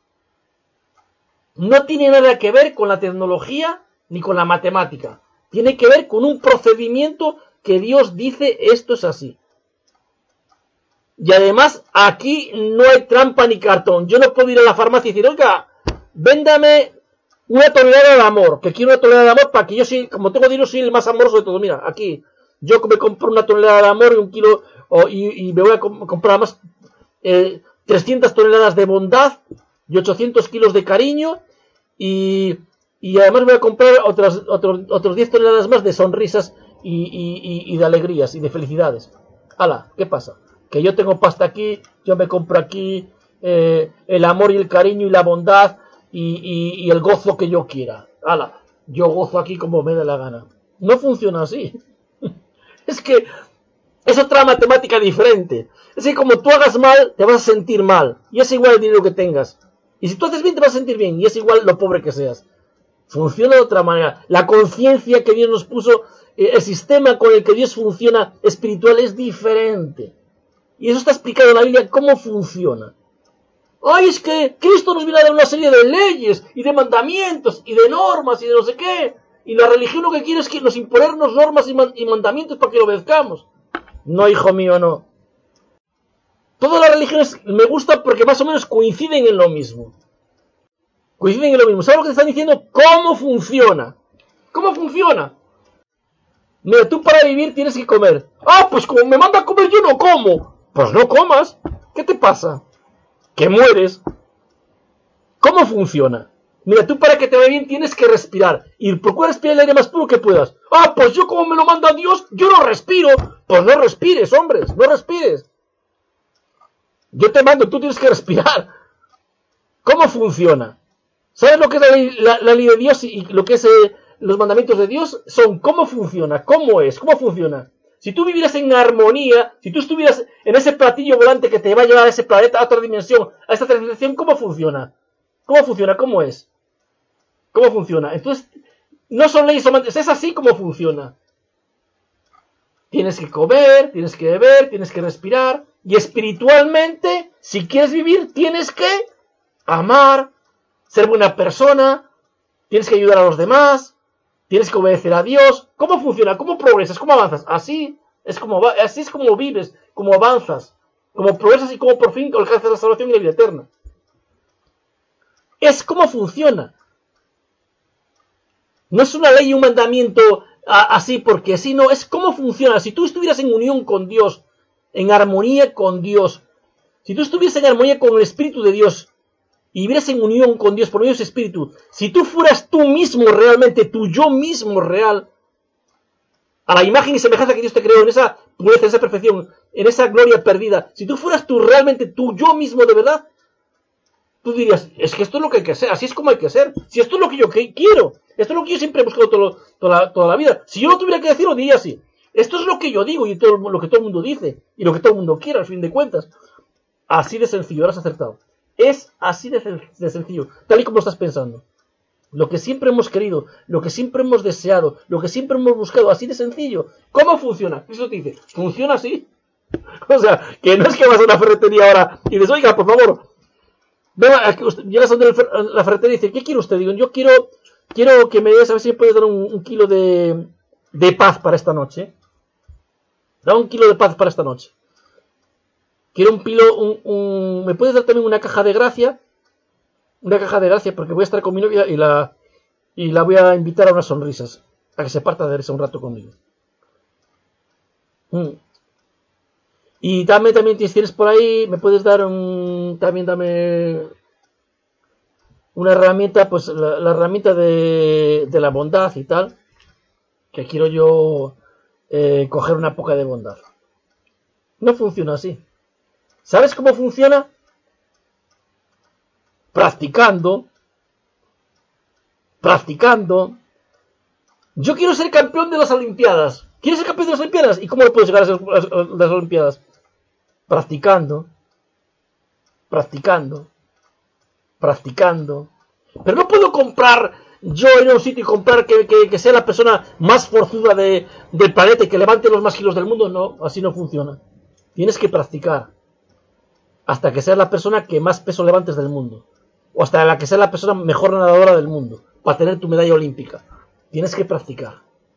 No tiene nada que ver con la tecnología ni con la matemática. Tiene que ver con un procedimiento que Dios dice esto es así. Y además aquí no hay trampa ni cartón. Yo no puedo ir a la farmacia y decir, oiga, véndame una tonelada de amor, que quiero una tonelada de amor para que yo, sí, como tengo dinero, soy el más amoroso de todos. Mira, aquí, Yo me compro una tonelada de amor y un kilo, o, y, y me voy a comp comprar más eh, trescientas toneladas de bondad y ochocientos kilos de cariño, y, y además voy a comprar otras, otros, otros diez toneladas más de sonrisas y, y, y, y de alegrías y de felicidades. ¡Hala! ¿Qué pasa? Que yo tengo pasta aquí, yo me compro aquí eh, el amor y el cariño y la bondad y, y, y el gozo que yo quiera. ¡Hala! Yo gozo aquí como me dé la gana. No funciona así. Es que es otra matemática diferente. Es que como tú hagas mal, te vas a sentir mal. Y es igual el dinero que tengas. Y si tú haces bien, te vas a sentir bien. Y es igual lo pobre que seas. Funciona de otra manera. La conciencia que Dios nos puso, el sistema con el que Dios funciona espiritual es diferente. Y eso está explicado en la Biblia cómo funciona. Ay, es que Cristo nos viene a dar una serie de leyes y de mandamientos y de normas y de no sé qué. Y la religión lo que quiere es que nos imponernos normas y, man y mandamientos para que lo obedezcamos. No, hijo mío, no. Todas las religiones me gustan porque más o menos coinciden en lo mismo. Coinciden en lo mismo. ¿Sabes lo que te están diciendo? ¿Cómo funciona? ¿Cómo funciona? Mira, tú para vivir tienes que comer. Ah, pues como me manda a comer yo no como. Pues no comas. ¿Qué te pasa? Que mueres. ¿Cómo funciona? Mira, tú para que te vaya bien tienes que respirar. Y procura respirar el aire más puro que puedas. Ah, pues yo como me lo manda Dios, yo no respiro. Pues no respires, hombres, no respires. Yo te mando, tú tienes que respirar. ¿Cómo funciona? ¿Sabes lo que es la ley, la, la ley de Dios y lo que es eh, los mandamientos de Dios? Son cómo funciona, cómo es, cómo funciona. Si tú vivieras en armonía, si tú estuvieras en ese platillo volante que te va a llevar a ese planeta, a otra dimensión, a esta dimensión, ¿cómo funciona? ¿Cómo funciona? ¿Cómo es? ¿Cómo funciona? Entonces, no son leyes, son mandamientos, es así como funciona. Tienes que comer, tienes que beber, tienes que respirar. Y espiritualmente, si quieres vivir, tienes que amar, ser buena persona, tienes que ayudar a los demás, tienes que obedecer a Dios. ¿Cómo funciona? ¿Cómo progresas? ¿Cómo avanzas? Así es como, va, así es como vives, como avanzas, como progresas y como por fin alcanzas la salvación y la vida eterna. Es como funciona. No es una ley y un mandamiento a, así porque sí, no, es cómo funciona. Si tú estuvieras en unión con Dios, en armonía con Dios, si tú estuvieras en armonía con el Espíritu de Dios y vivieras en unión con Dios por medio de ese Espíritu, si tú fueras tú mismo realmente, tu yo mismo real, a la imagen y semejanza que Dios te creó, en esa pureza, en esa perfección, en esa gloria perdida, si tú fueras tú realmente tu yo mismo de verdad, tú dirías, es que esto es lo que hay que hacer, así es como hay que ser, si esto es lo que yo quiero, esto es lo que yo siempre he buscado todo, toda, la, toda la vida, si yo no tuviera que decirlo, diría así. Esto es lo que yo digo y todo lo que todo el mundo dice y lo que todo el mundo quiere al fin de cuentas. Así de sencillo, ahora has acertado. Es así de, de sencillo, tal y como estás pensando. Lo que siempre hemos querido, lo que siempre hemos deseado, lo que siempre hemos buscado, así de sencillo. ¿Cómo funciona? Eso te dice, funciona así. O sea, que no es que vas a una ferretería ahora y dices, oiga, por favor, venga, aquí usted, llegas a la ferretería y dice, ¿qué quiere usted? Digo, yo quiero, quiero que me des, a ver si me puedes dar un, un kilo de, de paz para esta noche. Da un kilo de paz para esta noche. Quiero un kilo, un, un... ¿Me puedes dar también una caja de gracia? Una caja de gracia, porque voy a estar con mi novia y la, y la voy a invitar a unas sonrisas. A que se parta de risa un rato conmigo. Mm. Y dame también, si tienes por ahí, me puedes dar un... También dame... Una herramienta, pues la, la herramienta de, de la bondad y tal. Que quiero yo... Eh, coger una poca de bondad. No funciona así. ¿Sabes cómo funciona? Practicando. Practicando. Yo quiero ser campeón de las Olimpiadas. ¿Quieres ser campeón de las Olimpiadas? ¿Y cómo puedes llegar a ser de las Olimpiadas? Practicando. Practicando. Practicando. Pero no puedo comprar... Yo ir a un sitio y comprar que, que, que sea la persona más forzuda de, del planeta y que levante los más kilos del mundo. No, así no funciona. Tienes que practicar. Hasta que seas la persona que más peso levantes del mundo. O hasta la que sea la persona mejor nadadora del mundo. Para tener tu medalla olímpica. Tienes que practicar.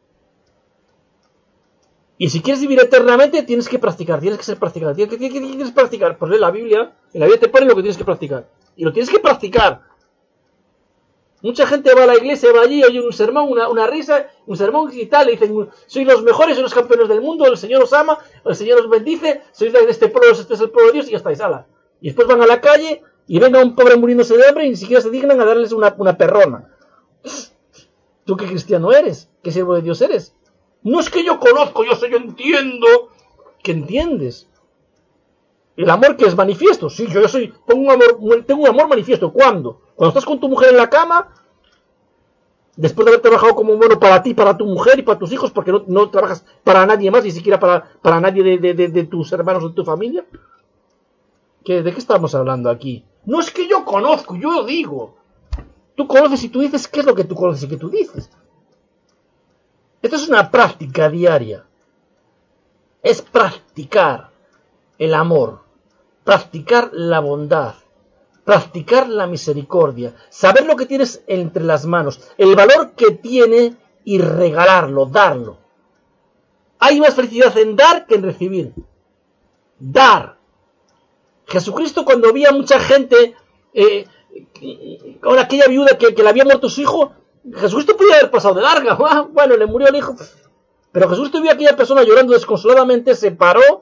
Y si quieres vivir eternamente, tienes que practicar. Tienes que ser practicado. Tienes que, tienes que, tienes que practicar. Pues lee la Biblia. En la Biblia te pone lo que tienes que practicar. Y lo tienes que practicar. Mucha gente va a la iglesia, va allí, oye un sermón, una, una risa, un sermón y tal, y dicen, sois los mejores, sois los campeones del mundo, el Señor os ama, el Señor os bendice, sois de este pueblo, este es el pueblo de Dios, y ya estáis, ala. Y después van a la calle, y venga un pobre muriéndose de hambre, y ni siquiera se dignan a darles una, una perrona. ¿Tú qué cristiano eres? ¿Qué siervo de Dios eres? No es que yo conozco, yo sé, yo entiendo. ¿Qué entiendes? El amor que es manifiesto. Sí, yo, yo soy, tengo un amor, tengo un amor manifiesto. ¿Cuándo? Cuando estás con tu mujer en la cama, después de haber trabajado como bueno para ti, para tu mujer y para tus hijos, porque no, no trabajas para nadie más, ni siquiera para, para nadie de, de, de, de tus hermanos o de tu familia. ¿Qué, ¿De qué estamos hablando aquí? No es que yo conozco, yo lo digo. Tú conoces y tú dices qué es lo que tú conoces y qué tú dices. Esto es una práctica diaria. Es practicar el amor, practicar la bondad, practicar la misericordia, saber lo que tienes entre las manos, el valor que tiene y regalarlo, darlo. Hay más felicidad en dar que en recibir. Dar. Jesucristo, cuando había mucha gente, eh, con aquella viuda que, que le había muerto su hijo, Jesucristo podía haber pasado de larga. Bueno, le murió el hijo. Pero Jesucristo vio a aquella persona llorando desconsoladamente, se paró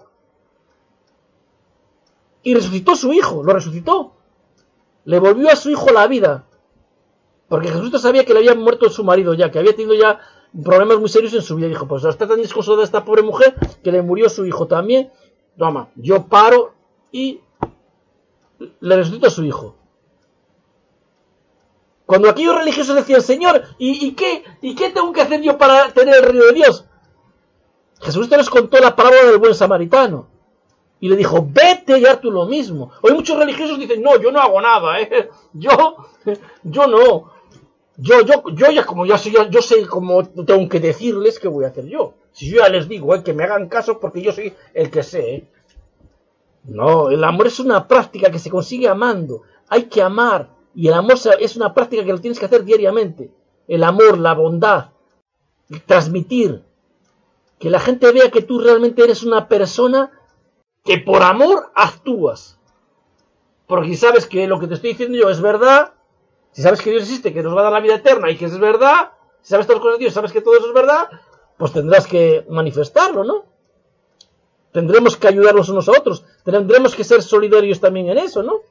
y resucitó a su hijo, lo resucitó. Le volvió a su hijo la vida. Porque Jesucristo sabía que le había muerto su marido ya, que había tenido ya problemas muy serios en su vida. Dijo, pues está tan desconsolada esta pobre mujer que le murió su hijo también. Toma, yo paro y le resucito a su hijo. Cuando aquellos religiosos decían, Señor, ¿y, y, qué, ¿y qué tengo que hacer yo para tener el reino de Dios? Jesucristo les contó la parábola del buen samaritano. Y le dijo, vete y haz tú lo mismo. Hoy muchos religiosos dicen, no, yo no hago nada, ¿eh? Yo, yo no. Yo, yo, yo ya como ya sé, yo, yo sé cómo tengo que decirles qué voy a hacer yo. Si yo ya les digo, ¿eh? Que me hagan caso porque yo soy el que sé, ¿eh? No, el amor es una práctica que se consigue amando. Hay que amar. Y el amor es una práctica que lo tienes que hacer diariamente. El amor, la bondad, transmitir. Que la gente vea que tú realmente eres una persona que por amor actúas. Porque si sabes que lo que te estoy diciendo yo es verdad, si sabes que Dios existe, que nos va a dar la vida eterna y que eso es verdad, si sabes todas las cosas de Dios, sabes que todo eso es verdad, pues tendrás que manifestarlo, ¿no? Tendremos que ayudarnos unos a otros, tendremos que ser solidarios también en eso, ¿no?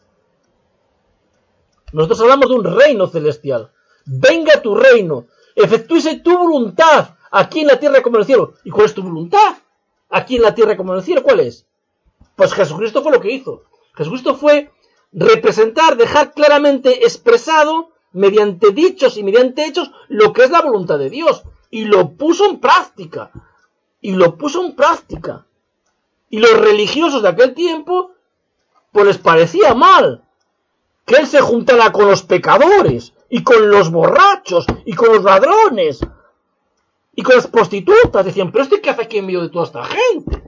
Nosotros hablamos de un reino celestial. Venga tu reino, efectúese tu voluntad, aquí en la tierra como en el cielo. ¿Y cuál es tu voluntad? Aquí en la tierra como en el cielo, ¿cuál es? Pues Jesucristo fue lo que hizo. Jesucristo fue representar, dejar claramente expresado, mediante dichos y mediante hechos, lo que es la voluntad de Dios. Y lo puso en práctica. Y lo puso en práctica. Y los religiosos de aquel tiempo, pues les parecía mal que él se juntara con los pecadores, y con los borrachos, y con los ladrones, y con las prostitutas. Decían, pero ¿este qué hace aquí en medio de toda esta gente?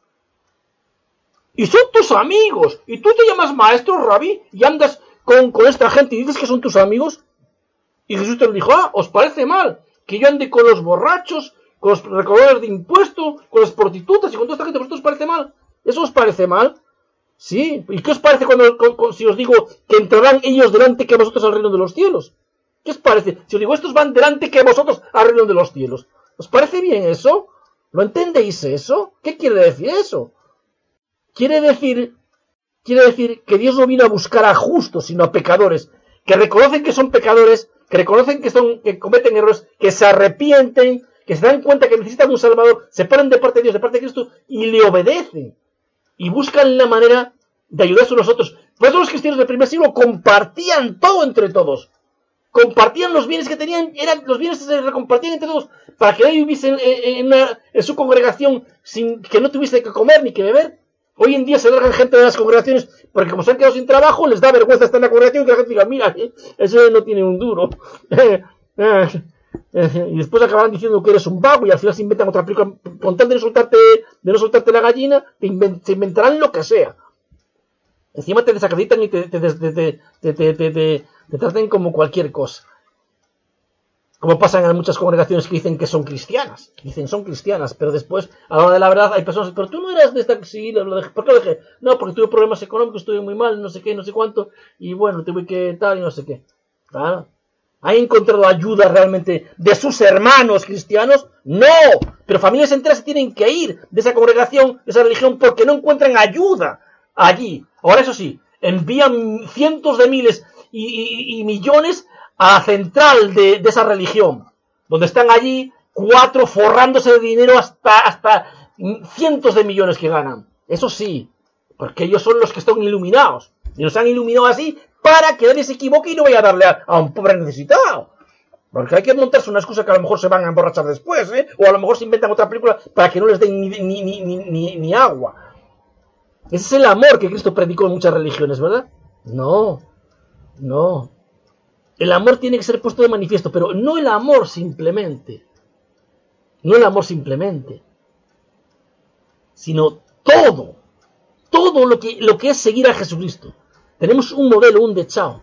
Y son tus amigos, y tú te llamas maestro, rabí, y andas con, con esta gente, y dices que son tus amigos. Y Jesús te dijo, ah, ¿os parece mal que yo ande con los borrachos, con los recaudadores de impuestos, con las prostitutas, y con toda esta gente? ¿Vosotros os parece mal? ¿Eso os parece mal? Sí. ¿Y qué os parece cuando, cuando si os digo que entrarán ellos delante que vosotros al reino de los cielos? ¿Qué os parece? Si os digo, estos van delante que vosotros al reino de los cielos. ¿Os parece bien eso? ¿Lo entendéis eso? ¿Qué quiere decir eso? Quiere decir, quiere decir que Dios no vino a buscar a justos, sino a pecadores, que reconocen que son pecadores, que reconocen que son, que cometen errores, que se arrepienten, que se dan cuenta que necesitan un Salvador, se ponen de parte de Dios, de parte de Cristo, y le obedecen. Y buscan la manera de ayudarse a nosotros. Por eso los cristianos del primer siglo compartían todo entre todos. Compartían los bienes que tenían, eran los bienes que se compartían entre todos, para que nadie viviese en, en, una, en su congregación sin que no tuviese que comer ni que beber. Hoy en día se largan gente de las congregaciones porque como se han quedado sin trabajo, les da vergüenza estar en la congregación y que la gente diga, mira, ese no tiene un duro. Y después acabarán diciendo que eres un vago y al final se inventan otra película. Con tal de no soltarte, de no soltarte la gallina, te invent, se inventarán lo que sea. Encima te desacreditan y te, te, te, te, te, te, te, te, te, te traten como cualquier cosa. Como pasan en muchas congregaciones que dicen que son cristianas. Dicen son cristianas, pero después, a la hora de la verdad, hay personas, pero tú no eras de esta... Sí, lo dejé. ¿Por qué lo dejé? No, porque tuve problemas económicos, estuve muy mal, no sé qué, no sé cuánto, y bueno, tuve que tal y no sé qué. Claro. ¿Han encontrado ayuda realmente de sus hermanos cristianos? No, pero familias enteras se tienen que ir de esa congregación, de esa religión, porque no encuentran ayuda allí. Ahora, eso sí, envían cientos de miles y, y, y millones a la central de, de esa religión, donde están allí cuatro forrándose de dinero hasta, hasta cientos de millones que ganan. Eso sí, porque ellos son los que están iluminados, y los han iluminado así para que nadie se equivoque y no vaya a darle a, a un pobre necesitado. Porque hay que montarse una excusa que a lo mejor se van a emborrachar después, ¿eh? O a lo mejor se inventan otra película para que no les den ni, ni, ni, ni, ni agua. Ese es el amor que Cristo predicó en muchas religiones, ¿verdad? No, no. El amor tiene que ser puesto de manifiesto, pero no el amor simplemente. No el amor simplemente. Sino todo. Todo lo que, lo que es seguir a Jesucristo. Tenemos un modelo, un dechado.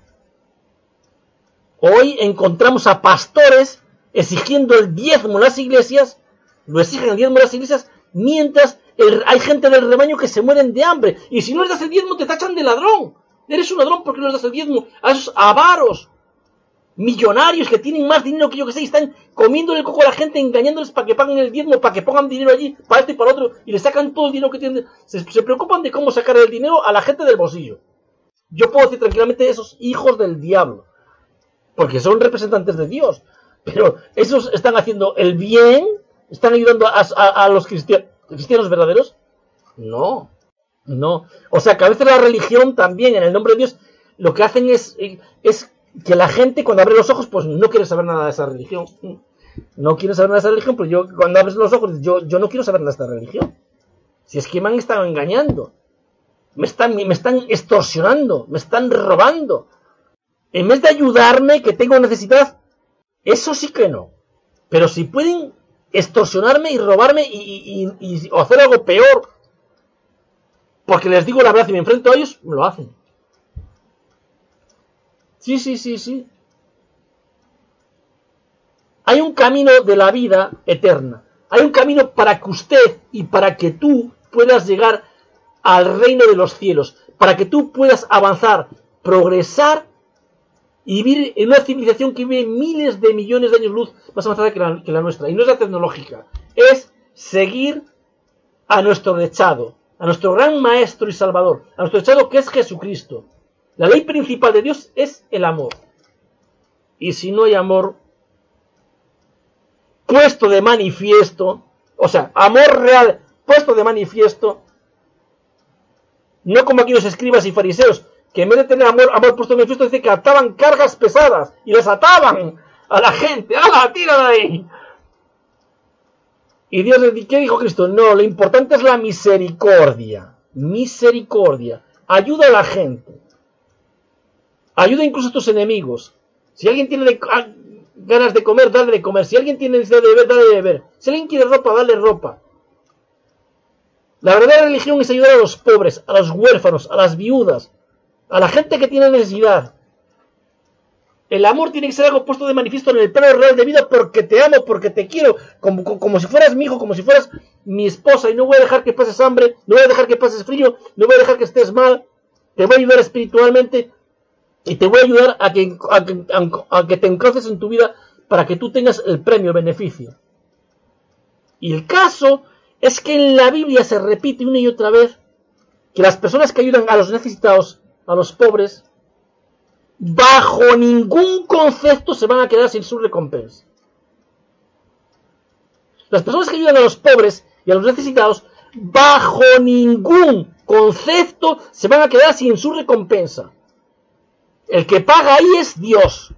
Hoy encontramos a pastores exigiendo el diezmo en las iglesias, lo exigen el diezmo en las iglesias, mientras el, hay gente del rebaño que se mueren de hambre. Y si no les das el diezmo te tachan de ladrón. Eres un ladrón porque no les das el diezmo a esos avaros, millonarios que tienen más dinero que yo que sé, y están comiéndole el coco a la gente, engañándoles para que paguen el diezmo, para que pongan dinero allí, para esto y para otro, y le sacan todo el dinero que tienen. Se, se preocupan de cómo sacar el dinero a la gente del bolsillo. Yo puedo decir tranquilamente esos hijos del diablo, porque son representantes de Dios, pero esos están haciendo el bien, están ayudando a, a, a los cristianos, cristianos verdaderos. No, no. O sea que a veces la religión también, en el nombre de Dios, lo que hacen es, es que la gente cuando abre los ojos, pues no quiere saber nada de esa religión. No quiere saber nada de esa religión, pues yo cuando abres los ojos, yo, yo no quiero saber nada de esta religión. Si es que me han estado engañando, me están, me están extorsionando, me están robando. En vez de ayudarme, que tengo necesidad, eso sí que no. Pero si pueden extorsionarme y robarme y, y, y, y o hacer algo peor, porque les digo la verdad y me enfrento a ellos, me lo hacen. Sí, sí, sí, sí. Hay un camino de la vida eterna. Hay un camino para que usted y para que tú puedas llegar al reino de los cielos. Para que tú puedas avanzar, progresar y vivir en una civilización que vive miles de millones de años luz más avanzada que la, que la nuestra. Y no es la tecnológica. Es seguir a nuestro dechado, a nuestro gran maestro y salvador, a nuestro dechado que es Jesucristo. La ley principal de Dios es el amor. Y si no hay amor puesto de manifiesto, o sea, amor real puesto de manifiesto, no como aquí los escribas y fariseos, que en vez de tener amor, amor puesto de manifiesto, dice que ataban cargas pesadas y las ataban a la gente. ¡Hala, tira de ahí! Y Dios, ¿qué dijo Cristo? No, lo importante es la misericordia. Misericordia. Ayuda a la gente. Ayuda incluso a tus enemigos. Si alguien tiene de, a, ganas de comer, dale de comer. Si alguien tiene necesidad de beber, dale de beber. Si alguien quiere ropa, dale ropa. La verdadera religión es ayudar a los pobres, a los huérfanos, a las viudas, a la gente que tiene necesidad. El amor tiene que ser algo puesto de manifiesto en el plano real de vida porque te amo, porque te quiero, como, como, como si fueras mi hijo, como si fueras mi esposa, y no voy a dejar que pases hambre, no voy a dejar que pases frío, no voy a dejar que estés mal, te voy a ayudar espiritualmente y te voy a ayudar a que, a que, a que te encauces en tu vida para que tú tengas el premio, el beneficio. Y el caso es que en la Biblia se repite una y otra vez que las personas que ayudan a los necesitados, a los pobres, bajo ningún concepto se van a quedar sin su recompensa. Las personas que ayudan a los pobres y a los necesitados, bajo ningún concepto se van a quedar sin su recompensa. El que paga ahí es Dios.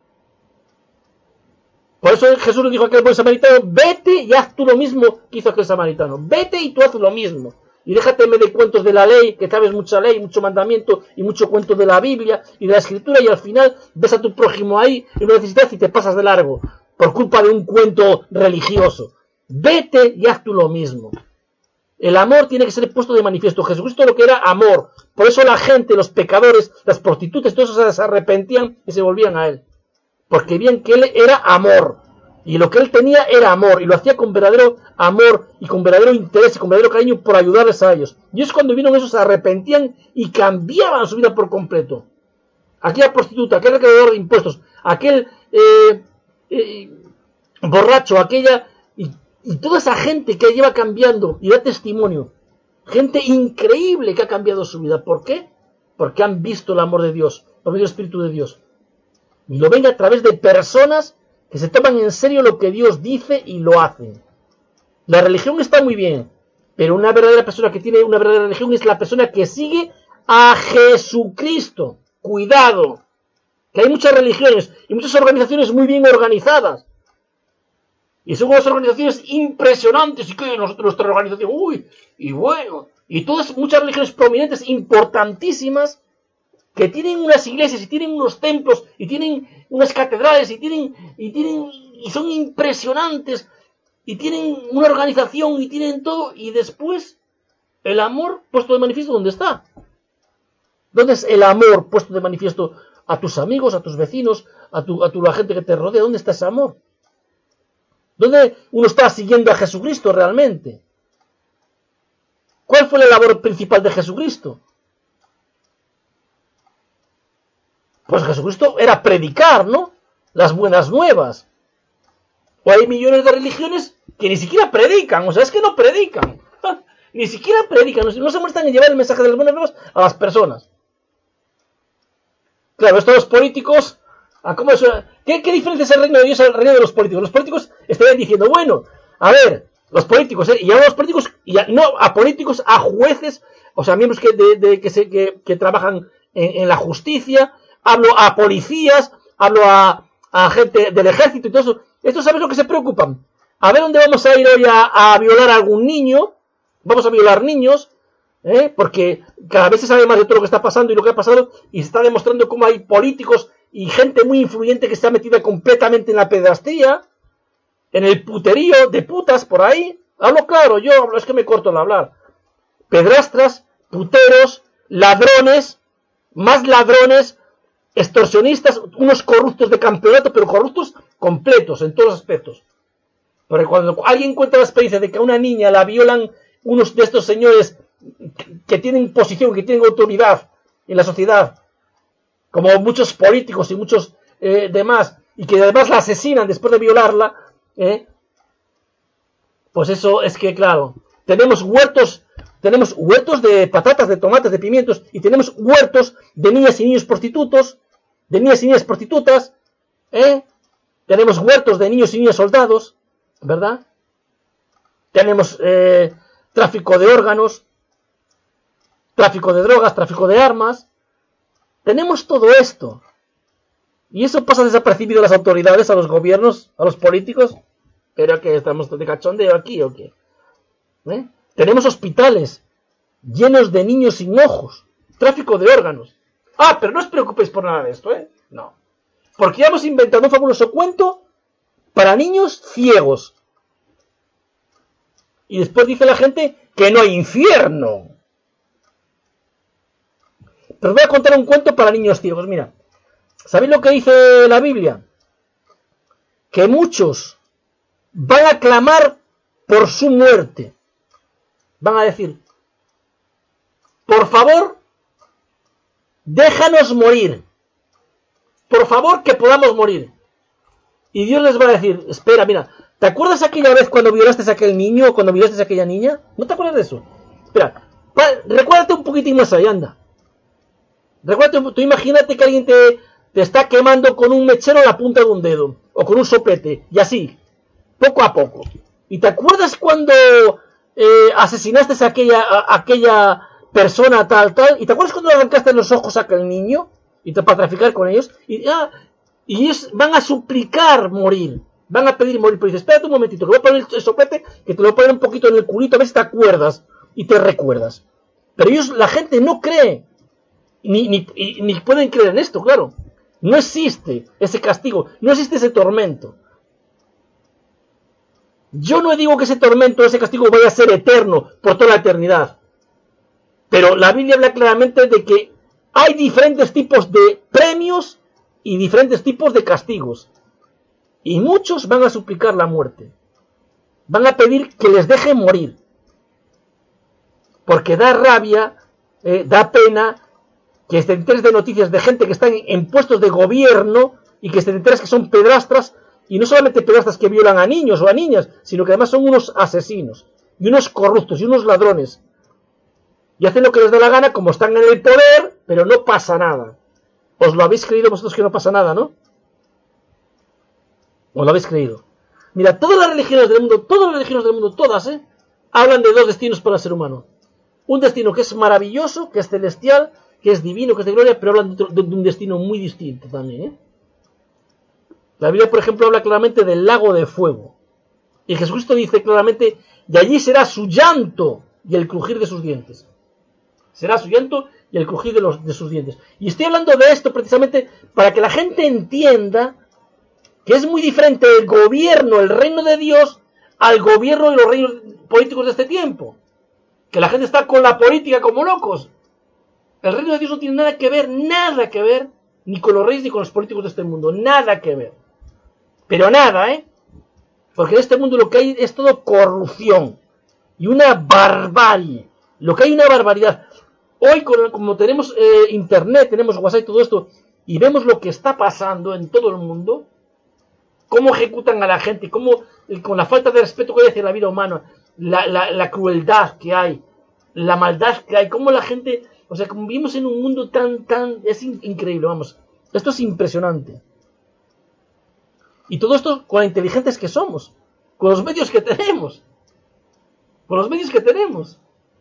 Por eso Jesús le dijo a aquel buen samaritano, vete y haz tú lo mismo que hizo aquel samaritano. Vete y tú haz lo mismo. Y déjateme de cuentos de la ley, que sabes mucha ley, mucho mandamiento y mucho cuento de la Biblia y de la Escritura, y al final ves a tu prójimo ahí en una necesidad y te pasas de largo por culpa de un cuento religioso. Vete y haz tú lo mismo. El amor tiene que ser puesto de manifiesto. Jesucristo lo que era amor. Por eso la gente, los pecadores, las prostitutas, todos esos se arrepentían y se volvían a él. Porque bien que él era amor. Y lo que él tenía era amor. Y lo hacía con verdadero amor y con verdadero interés y con verdadero cariño por ayudarles a ellos. Y es cuando vieron eso, se arrepentían y cambiaban su vida por completo. Aquella prostituta, aquel recaudador de impuestos, aquel eh, eh, borracho, aquella, y, y toda esa gente que lleva cambiando y da testimonio, gente increíble que ha cambiado su vida. ¿Por qué? Porque han visto el amor de Dios, por medio del Espíritu de Dios. Y lo ven a través de personas que se toman en serio lo que Dios dice y lo hacen. La religión está muy bien, pero una verdadera persona que tiene una verdadera religión es la persona que sigue a Jesucristo. Cuidado, que hay muchas religiones y muchas organizaciones muy bien organizadas. Y son unas organizaciones impresionantes. Y que nuestra organización, uy, y bueno, y todas muchas religiones prominentes, importantísimas, que tienen unas iglesias y tienen unos templos y tienen unas catedrales y tienen y tienen y son impresionantes y tienen una organización y tienen todo, y después el amor puesto de manifiesto, ¿dónde está? ¿Dónde es el amor puesto de manifiesto a tus amigos, a tus vecinos, a tu a tu la gente que te rodea? ¿Dónde está ese amor? ¿Dónde uno está siguiendo a Jesucristo realmente? ¿Cuál fue la labor principal de Jesucristo? Pues Jesucristo era predicar, ¿no? Las buenas nuevas. O hay millones de religiones que ni siquiera predican, o sea, es que no predican. Ni siquiera predican, no se muestran en llevar el mensaje de las buenas nuevas a las personas. Claro, estos los políticos, ¿cómo es? ¿Qué, ¿Qué diferencia es el reino de Dios al reino de los políticos? Los políticos estarían diciendo, bueno, a ver, los políticos, ¿eh? Y ahora los políticos, y a, no a políticos, a jueces, o sea, miembros que, de, de, que, se, que, que trabajan en, en la justicia, hablo a policías, hablo a, a gente del ejército y todo eso. Estos, ¿sabes lo que se preocupan? A ver dónde vamos a ir hoy a, a violar a algún niño, vamos a violar niños, ¿eh? Porque cada vez se sabe más de todo lo que está pasando y lo que ha pasado, y se está demostrando cómo hay políticos y gente muy influyente que se ha metido completamente en la pederastía, en el puterío de putas por ahí. Hablo claro, yo hablo, es que me corto al hablar. Pedrastras, puteros, ladrones, más ladrones, extorsionistas, unos corruptos de campeonato, pero corruptos completos en todos los aspectos. Porque cuando alguien cuenta la experiencia de que a una niña la violan unos de estos señores que tienen posición, que tienen autoridad en la sociedad, como muchos políticos y muchos eh, demás, y que además la asesinan después de violarla, ¿eh? Pues eso es que, claro, tenemos huertos, tenemos huertos de patatas, de tomates, de pimientos, y tenemos huertos de niñas y niños prostitutos, de niñas y niñas prostitutas, ¿eh? Tenemos huertos de niños y niñas soldados, ¿verdad? Tenemos eh, tráfico de órganos, tráfico de drogas, tráfico de armas. Tenemos todo esto. Y eso pasa desapercibido a las autoridades, a los gobiernos, a los políticos. ¿Pero que estamos de cachondeo aquí o qué? ¿Eh? Tenemos hospitales llenos de niños sin ojos. Tráfico de órganos. Ah, pero no os preocupéis por nada de esto, ¿eh? No. Porque ya hemos inventado un fabuloso cuento para niños ciegos. Y después dice la gente que no hay infierno. Pero os voy a contar un cuento para niños ciegos. Mira, ¿sabéis lo que dice la Biblia? Que muchos van a clamar por su muerte. Van a decir, por favor, déjanos morir. Por favor, que podamos morir. Y Dios les va a decir, espera, mira, ¿te acuerdas aquella vez cuando violaste a aquel niño o cuando violaste a aquella niña? ¿No te acuerdas de eso? Espera, recuérdate un poquitín más ahí, anda. Recuérdate, tú imagínate que alguien te, te está quemando con un mechero a la punta de un dedo, o con un soplete, y así, poco a poco. ¿Y te acuerdas cuando eh, asesinaste a aquella, a, a aquella persona tal, tal? ¿Y te acuerdas cuando le arrancaste los ojos a aquel niño? Y te, para traficar con ellos. Y, ah, y ellos van a suplicar morir. Van a pedir morir. Pero dices, espérate un momentito, que voy a poner el soplete, que te lo voy a poner un poquito en el culito, a ver si te acuerdas. Y te recuerdas. Pero ellos, la gente no cree. Ni, ni, ni pueden creer en esto, claro. No existe ese castigo. No existe ese tormento. Yo no digo que ese tormento, ese castigo vaya a ser eterno por toda la eternidad. Pero la Biblia habla claramente de que hay diferentes tipos de premios y diferentes tipos de castigos. Y muchos van a suplicar la muerte. Van a pedir que les dejen morir. Porque da rabia, eh, da pena que te enteres de noticias de gente que está en, en puestos de gobierno y que te enteras que son pedrastras, y no solamente pedrastras que violan a niños o a niñas, sino que además son unos asesinos, y unos corruptos, y unos ladrones. Y hacen lo que les da la gana, como están en el poder, pero no pasa nada. ¿Os lo habéis creído vosotros que no pasa nada, no? ¿Os lo habéis creído? Mira, todas las religiones del mundo, todas las religiones del mundo, todas, ¿eh? Hablan de dos destinos para el ser humano. Un destino que es maravilloso, que es celestial, que es divino, que es de gloria, pero hablan de, otro, de, de un destino muy distinto también, ¿eh? La Biblia, por ejemplo, habla claramente del lago de fuego. Y Jesucristo dice claramente, y allí será su llanto y el crujir de sus dientes. Será su llanto y el crujir de, los, de sus dientes. Y estoy hablando de esto precisamente para que la gente entienda que es muy diferente el gobierno, el reino de Dios, al gobierno y los reinos políticos de este tiempo. Que la gente está con la política como locos. El reino de Dios no tiene nada que ver, nada que ver, ni con los reyes ni con los políticos de este mundo. Nada que ver. Pero nada, ¿eh? Porque en este mundo lo que hay es todo corrupción. Y una barbarie. Lo que hay una barbaridad. Hoy, como tenemos eh, internet, tenemos WhatsApp y todo esto, y vemos lo que está pasando en todo el mundo, cómo ejecutan a la gente, cómo, con la falta de respeto que hay hacia la vida humana, la, la, la crueldad que hay, la maldad que hay, cómo la gente, o sea, como vivimos en un mundo tan, tan, es in, increíble, vamos, esto es impresionante. Y todo esto con lo inteligentes que somos, con los medios que tenemos, con los medios que tenemos.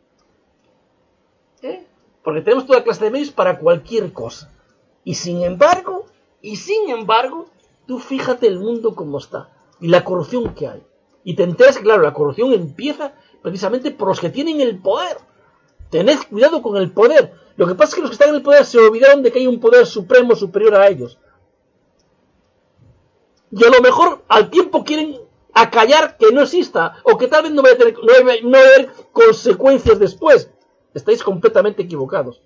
¿Eh? Porque tenemos toda clase de medios para cualquier cosa. Y sin embargo, y sin embargo, tú fíjate el mundo como está. Y la corrupción que hay. Y te enteras que, claro, la corrupción empieza precisamente por los que tienen el poder. Tened cuidado con el poder. Lo que pasa es que los que están en el poder se olvidaron de que hay un poder supremo superior a ellos. Y a lo mejor al tiempo quieren acallar que no exista. O que tal vez no vaya a tener, no vaya, no vaya a haber consecuencias después. Estáis completamente equivocados.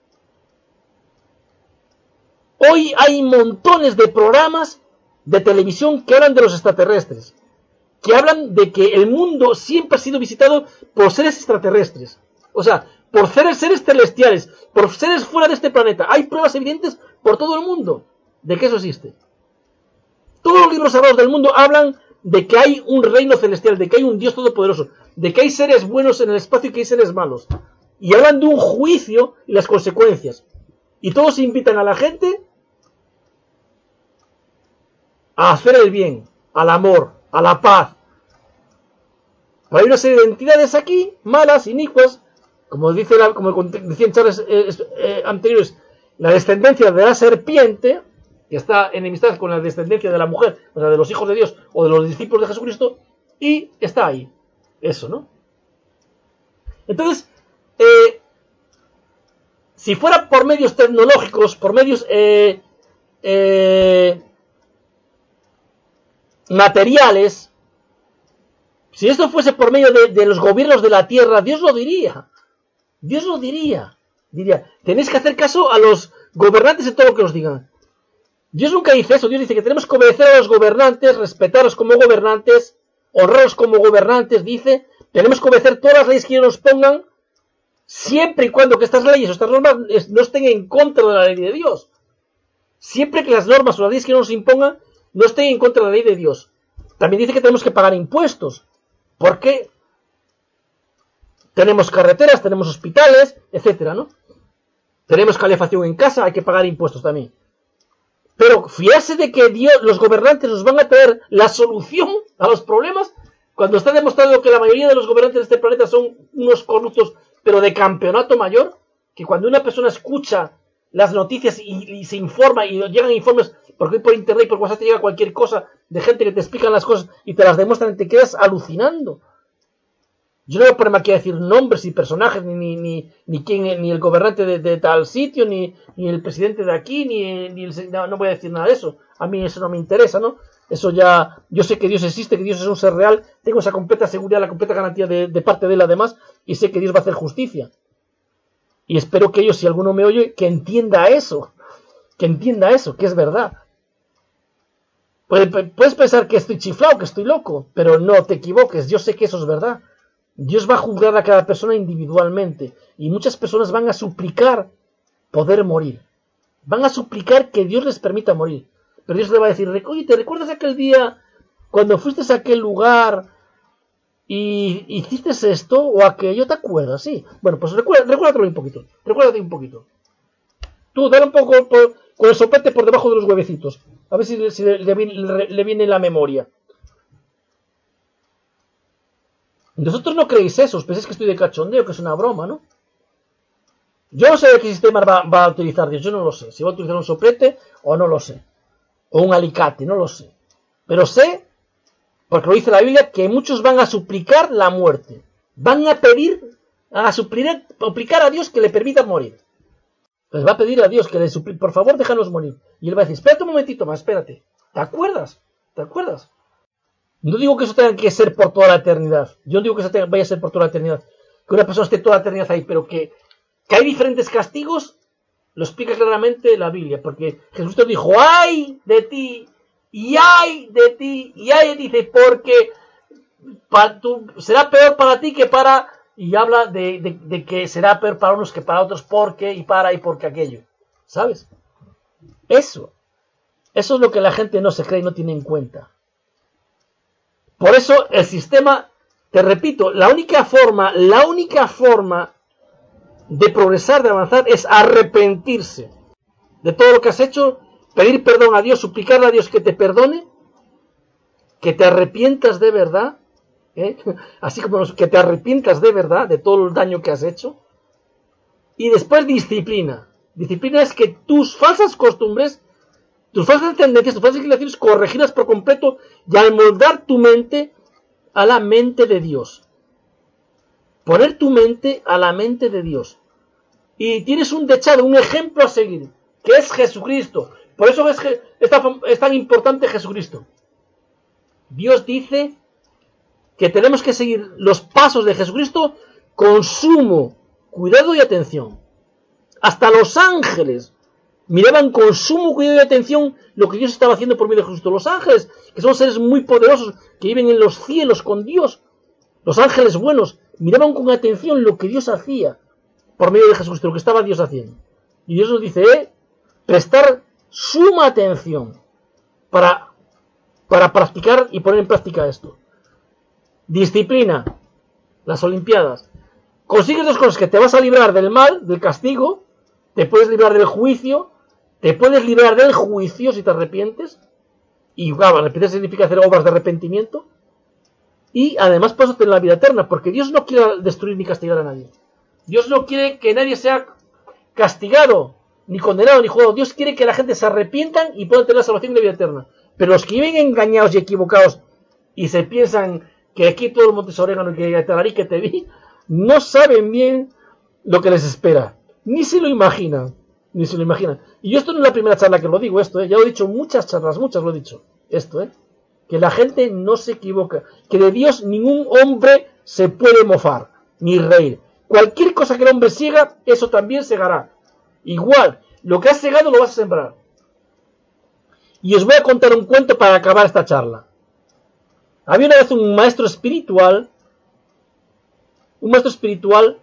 Hoy hay montones de programas de televisión que hablan de los extraterrestres. Que hablan de que el mundo siempre ha sido visitado por seres extraterrestres. O sea, por seres, seres celestiales, por seres fuera de este planeta. Hay pruebas evidentes por todo el mundo de que eso existe. Todos los libros sagrados del mundo hablan de que hay un reino celestial, de que hay un Dios todopoderoso, de que hay seres buenos en el espacio y que hay seres malos. Y hablan de un juicio y las consecuencias. Y todos invitan a la gente a hacer el bien, al amor, a la paz. Pero hay una serie de entidades aquí, malas, inicuas, como dice la, como decían Charles eh, eh, anteriores, la descendencia de la serpiente, que está enemistad con la descendencia de la mujer, o sea, de los hijos de Dios o de los discípulos de Jesucristo, y está ahí. Eso, ¿no? Entonces, eh, si fuera por medios tecnológicos, por medios eh, eh, materiales, si esto fuese por medio de, de los gobiernos de la tierra, Dios lo diría. Dios lo diría. Diría, tenéis que hacer caso a los gobernantes en todo lo que os digan. Dios nunca dice eso. Dios dice que tenemos que obedecer a los gobernantes, respetarlos como gobernantes, honrarlos como gobernantes, dice. Tenemos que obedecer todas las leyes que ellos nos pongan, siempre y cuando que estas leyes o estas normas no estén en contra de la ley de Dios. Siempre que las normas o las leyes que nos impongan no estén en contra de la ley de Dios. También dice que tenemos que pagar impuestos. Porque tenemos carreteras, tenemos hospitales, etcétera, ¿no? Tenemos calefacción en casa, hay que pagar impuestos también. Pero fiarse de que Dios, los gobernantes nos van a traer la solución a los problemas, cuando está demostrado que la mayoría de los gobernantes de este planeta son unos corruptos, pero de campeonato mayor, que cuando una persona escucha las noticias y, y se informa y llegan informes, porque hoy por internet y por WhatsApp te llega cualquier cosa de gente que te explican las cosas y te las demuestran y te quedas alucinando. Yo no voy a ponerme aquí a decir nombres y personajes, ni ni ni, ni quién, ni el gobernante de, de tal sitio, ni, ni el presidente de aquí, ni, ni el, no, no voy a decir nada de eso. A mí eso no me interesa, ¿no? Eso ya, yo sé que Dios existe, que Dios es un ser real, tengo esa completa seguridad, la completa garantía de, de parte de él además, y sé que Dios va a hacer justicia. Y espero que ellos, si alguno me oye, que entienda eso, que entienda eso, que es verdad. Puedes, puedes pensar que estoy chiflado, que estoy loco, pero no te equivoques, yo sé que eso es verdad. Dios va a juzgar a cada persona individualmente, y muchas personas van a suplicar poder morir. Van a suplicar que Dios les permita morir. Pero Dios le va a decir, oye, ¿te recuerdas aquel día cuando fuiste a aquel lugar y hiciste esto o aquello? ¿Te acuerdas? Sí. Bueno, pues recuérdate, recuérdatelo un poquito. Recuérdate un poquito. Tú, dale un poco por, con el sopete por debajo de los huevecitos. A ver si, si le, le, le, le viene la memoria. Vosotros no creéis eso, os pensáis que estoy de cachondeo, que es una broma, ¿no? Yo no sé de qué sistema va, va a utilizar Dios, yo no lo sé. Si va a utilizar un soplete o no lo sé. O un alicate, no lo sé. Pero sé, porque lo dice la Biblia, que muchos van a suplicar la muerte. Van a pedir, a suplicar, suplicar a Dios que le permita morir. Les va a pedir a Dios que le suplique, por favor, déjanos morir. Y él va a decir, espérate un momentito más, espérate. ¿Te acuerdas? ¿Te acuerdas? No digo que eso tenga que ser por toda la eternidad. Yo no digo que eso tenga, vaya a ser por toda la eternidad. Que una persona esté toda la eternidad ahí, pero que, que hay diferentes castigos, lo explica claramente la Biblia. Porque Jesucristo dijo, ¡ay de ti! Y ay de ti, y ay de ti, dice, porque para tu, será peor para ti que para, y habla de, de, de que será peor para unos que para otros, porque, y para, y porque aquello. ¿Sabes? Eso. Eso es lo que la gente no se cree y no tiene en cuenta. Por eso el sistema, te repito, la única forma, la única forma de progresar, de avanzar, es arrepentirse de todo lo que has hecho, pedir perdón a Dios, suplicarle a Dios que te perdone, que te arrepientas de verdad, ¿eh? Así como los, que te arrepientas de verdad de todo el daño que has hecho, y después disciplina. Disciplina es que tus falsas costumbres, tus falsas tendencias, tus falsas inclinaciones, corregirlas por completo y al moldar tu mente a la mente de Dios. Poner tu mente a la mente de Dios. Y tienes un dechado, un ejemplo a seguir, que es Jesucristo. Por eso es, es, tan, es tan importante Jesucristo. Dios dice que tenemos que seguir los pasos de Jesucristo con sumo cuidado y atención. Hasta los ángeles miraban con sumo cuidado y atención lo que Dios estaba haciendo por medio de Jesucristo. Los ángeles, que son seres muy poderosos, que viven en los cielos con Dios, los ángeles buenos, miraban con atención lo que Dios hacía por medio de Jesucristo, lo que estaba Dios haciendo. Y Dios nos dice, eh, prestar suma atención para, para practicar y poner en práctica esto. Disciplina, las Olimpiadas. Consigues dos cosas, que te vas a librar del mal, del castigo, te puedes librar del juicio, te puedes librar del juicio si te arrepientes, y claro, arrepentirse significa hacer obras de arrepentimiento, y además puedes tener la vida eterna, porque Dios no quiere destruir ni castigar a nadie. Dios no quiere que nadie sea castigado, ni condenado, ni juzgado. Dios quiere que la gente se arrepientan y puedan tener la salvación de la vida eterna. Pero los que viven engañados y equivocados y se piensan que aquí todo el monte es orégano y que te que te vi, no saben bien lo que les espera. Ni se lo imaginan. Ni se lo imaginan. Y yo esto no es la primera charla que lo digo, esto, ¿eh? Ya lo he dicho muchas charlas, muchas lo he dicho. Esto, ¿eh? Que la gente no se equivoca. Que de Dios ningún hombre se puede mofar, ni reír. Cualquier cosa que el hombre siega, eso también segará. Igual, lo que has segado lo vas a sembrar. Y os voy a contar un cuento para acabar esta charla. Había una vez un maestro espiritual, un maestro espiritual,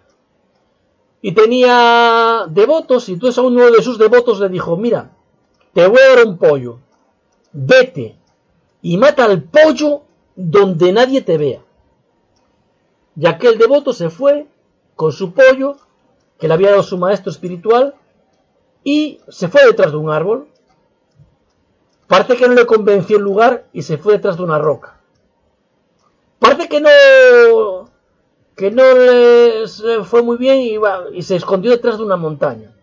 y tenía devotos, y entonces a uno de sus devotos le dijo, mira, te voy a dar un pollo, vete y mata al pollo donde nadie te vea. Y aquel devoto se fue con su pollo, que le había dado su maestro espiritual, y se fue detrás de un árbol. Parece que no le convenció el lugar y se fue detrás de una roca. Parece que no que no le fue muy bien y, iba, y se escondió detrás de una montaña.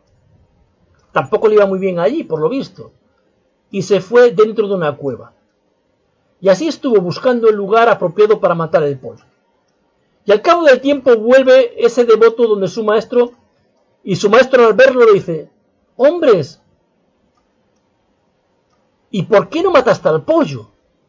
Tampoco le iba muy bien allí, por lo visto. Y se fue dentro de una cueva. Y así estuvo buscando el lugar apropiado para matar el pollo. Y al cabo del tiempo vuelve ese devoto donde su maestro, y su maestro al verlo le dice, hombres, ¿y por qué no mataste al pollo?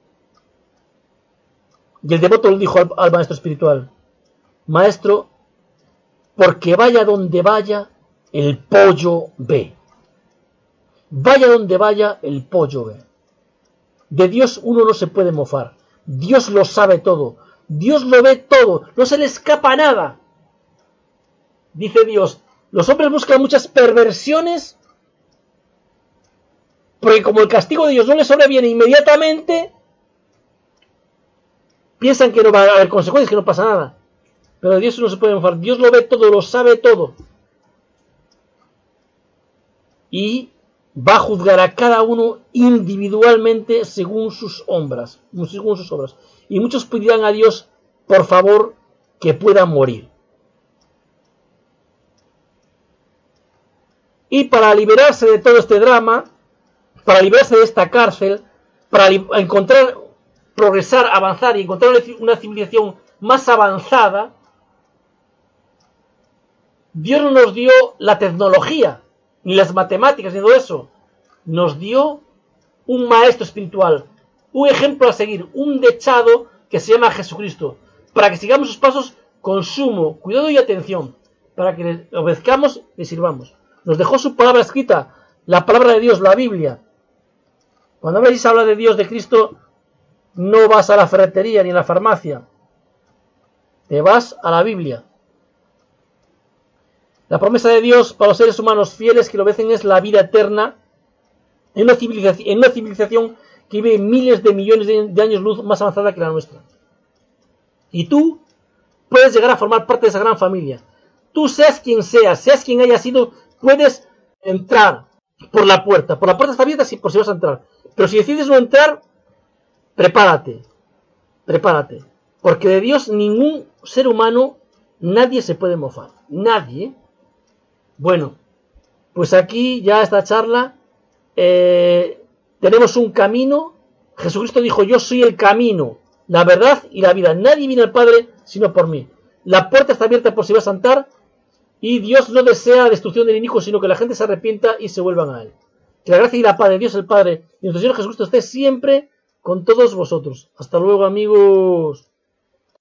Y el devoto le dijo al, al maestro espiritual, maestro, porque vaya donde vaya, el pollo ve. Vaya donde vaya, el pollo ve. De Dios uno no se puede mofar. Dios lo sabe todo. Dios lo ve todo, no se le escapa nada. Dice Dios, los hombres buscan muchas perversiones Porque como el castigo de Dios no les sobreviene inmediatamente, piensan que no va a haber consecuencias, que no pasa nada. Pero Dios no se puede enfadar. Dios lo ve todo, lo sabe todo. Y va a juzgar a cada uno individualmente según sus obras, según sus obras. Y muchos pedirán a Dios, por favor, que pueda morir. Y para liberarse de todo este drama, para liberarse de esta cárcel, para encontrar, progresar, avanzar y encontrar una civilización más avanzada, Dios no nos dio la tecnología, ni las matemáticas, ni todo eso. Nos dio un maestro espiritual, un ejemplo a seguir, un dechado que se llama Jesucristo, para que sigamos sus pasos con sumo cuidado y atención, para que le obedezcamos y sirvamos. Nos dejó su palabra escrita, la palabra de Dios, la Biblia. Cuando veis habla de Dios, de Cristo, no vas a la ferretería ni a la farmacia, te vas a la Biblia. La promesa de Dios para los seres humanos fieles que lo obedecen es la vida eterna en una civilización, en una civilización que vive miles de millones de, de años luz más avanzada que la nuestra. Y tú puedes llegar a formar parte de esa gran familia. Tú seas quien seas, seas quien haya sido, puedes entrar por la puerta. Por la puerta está abierta si, por si vas a entrar. Pero si decides no entrar, prepárate. Prepárate. Porque de Dios ningún ser humano, nadie se puede mofar. Nadie. Bueno, pues aquí ya esta charla, eh, tenemos un camino. Jesucristo dijo, yo soy el camino, la verdad y la vida. Nadie viene al Padre sino por mí. La puerta está abierta por si vas a entrar. Y Dios no desea destrucción del hijo, sino que la gente se arrepienta y se vuelvan a Él. Que la gracia y la paz de Dios el Padre y nuestro Señor Jesucristo esté siempre con todos vosotros. Hasta luego, amigos.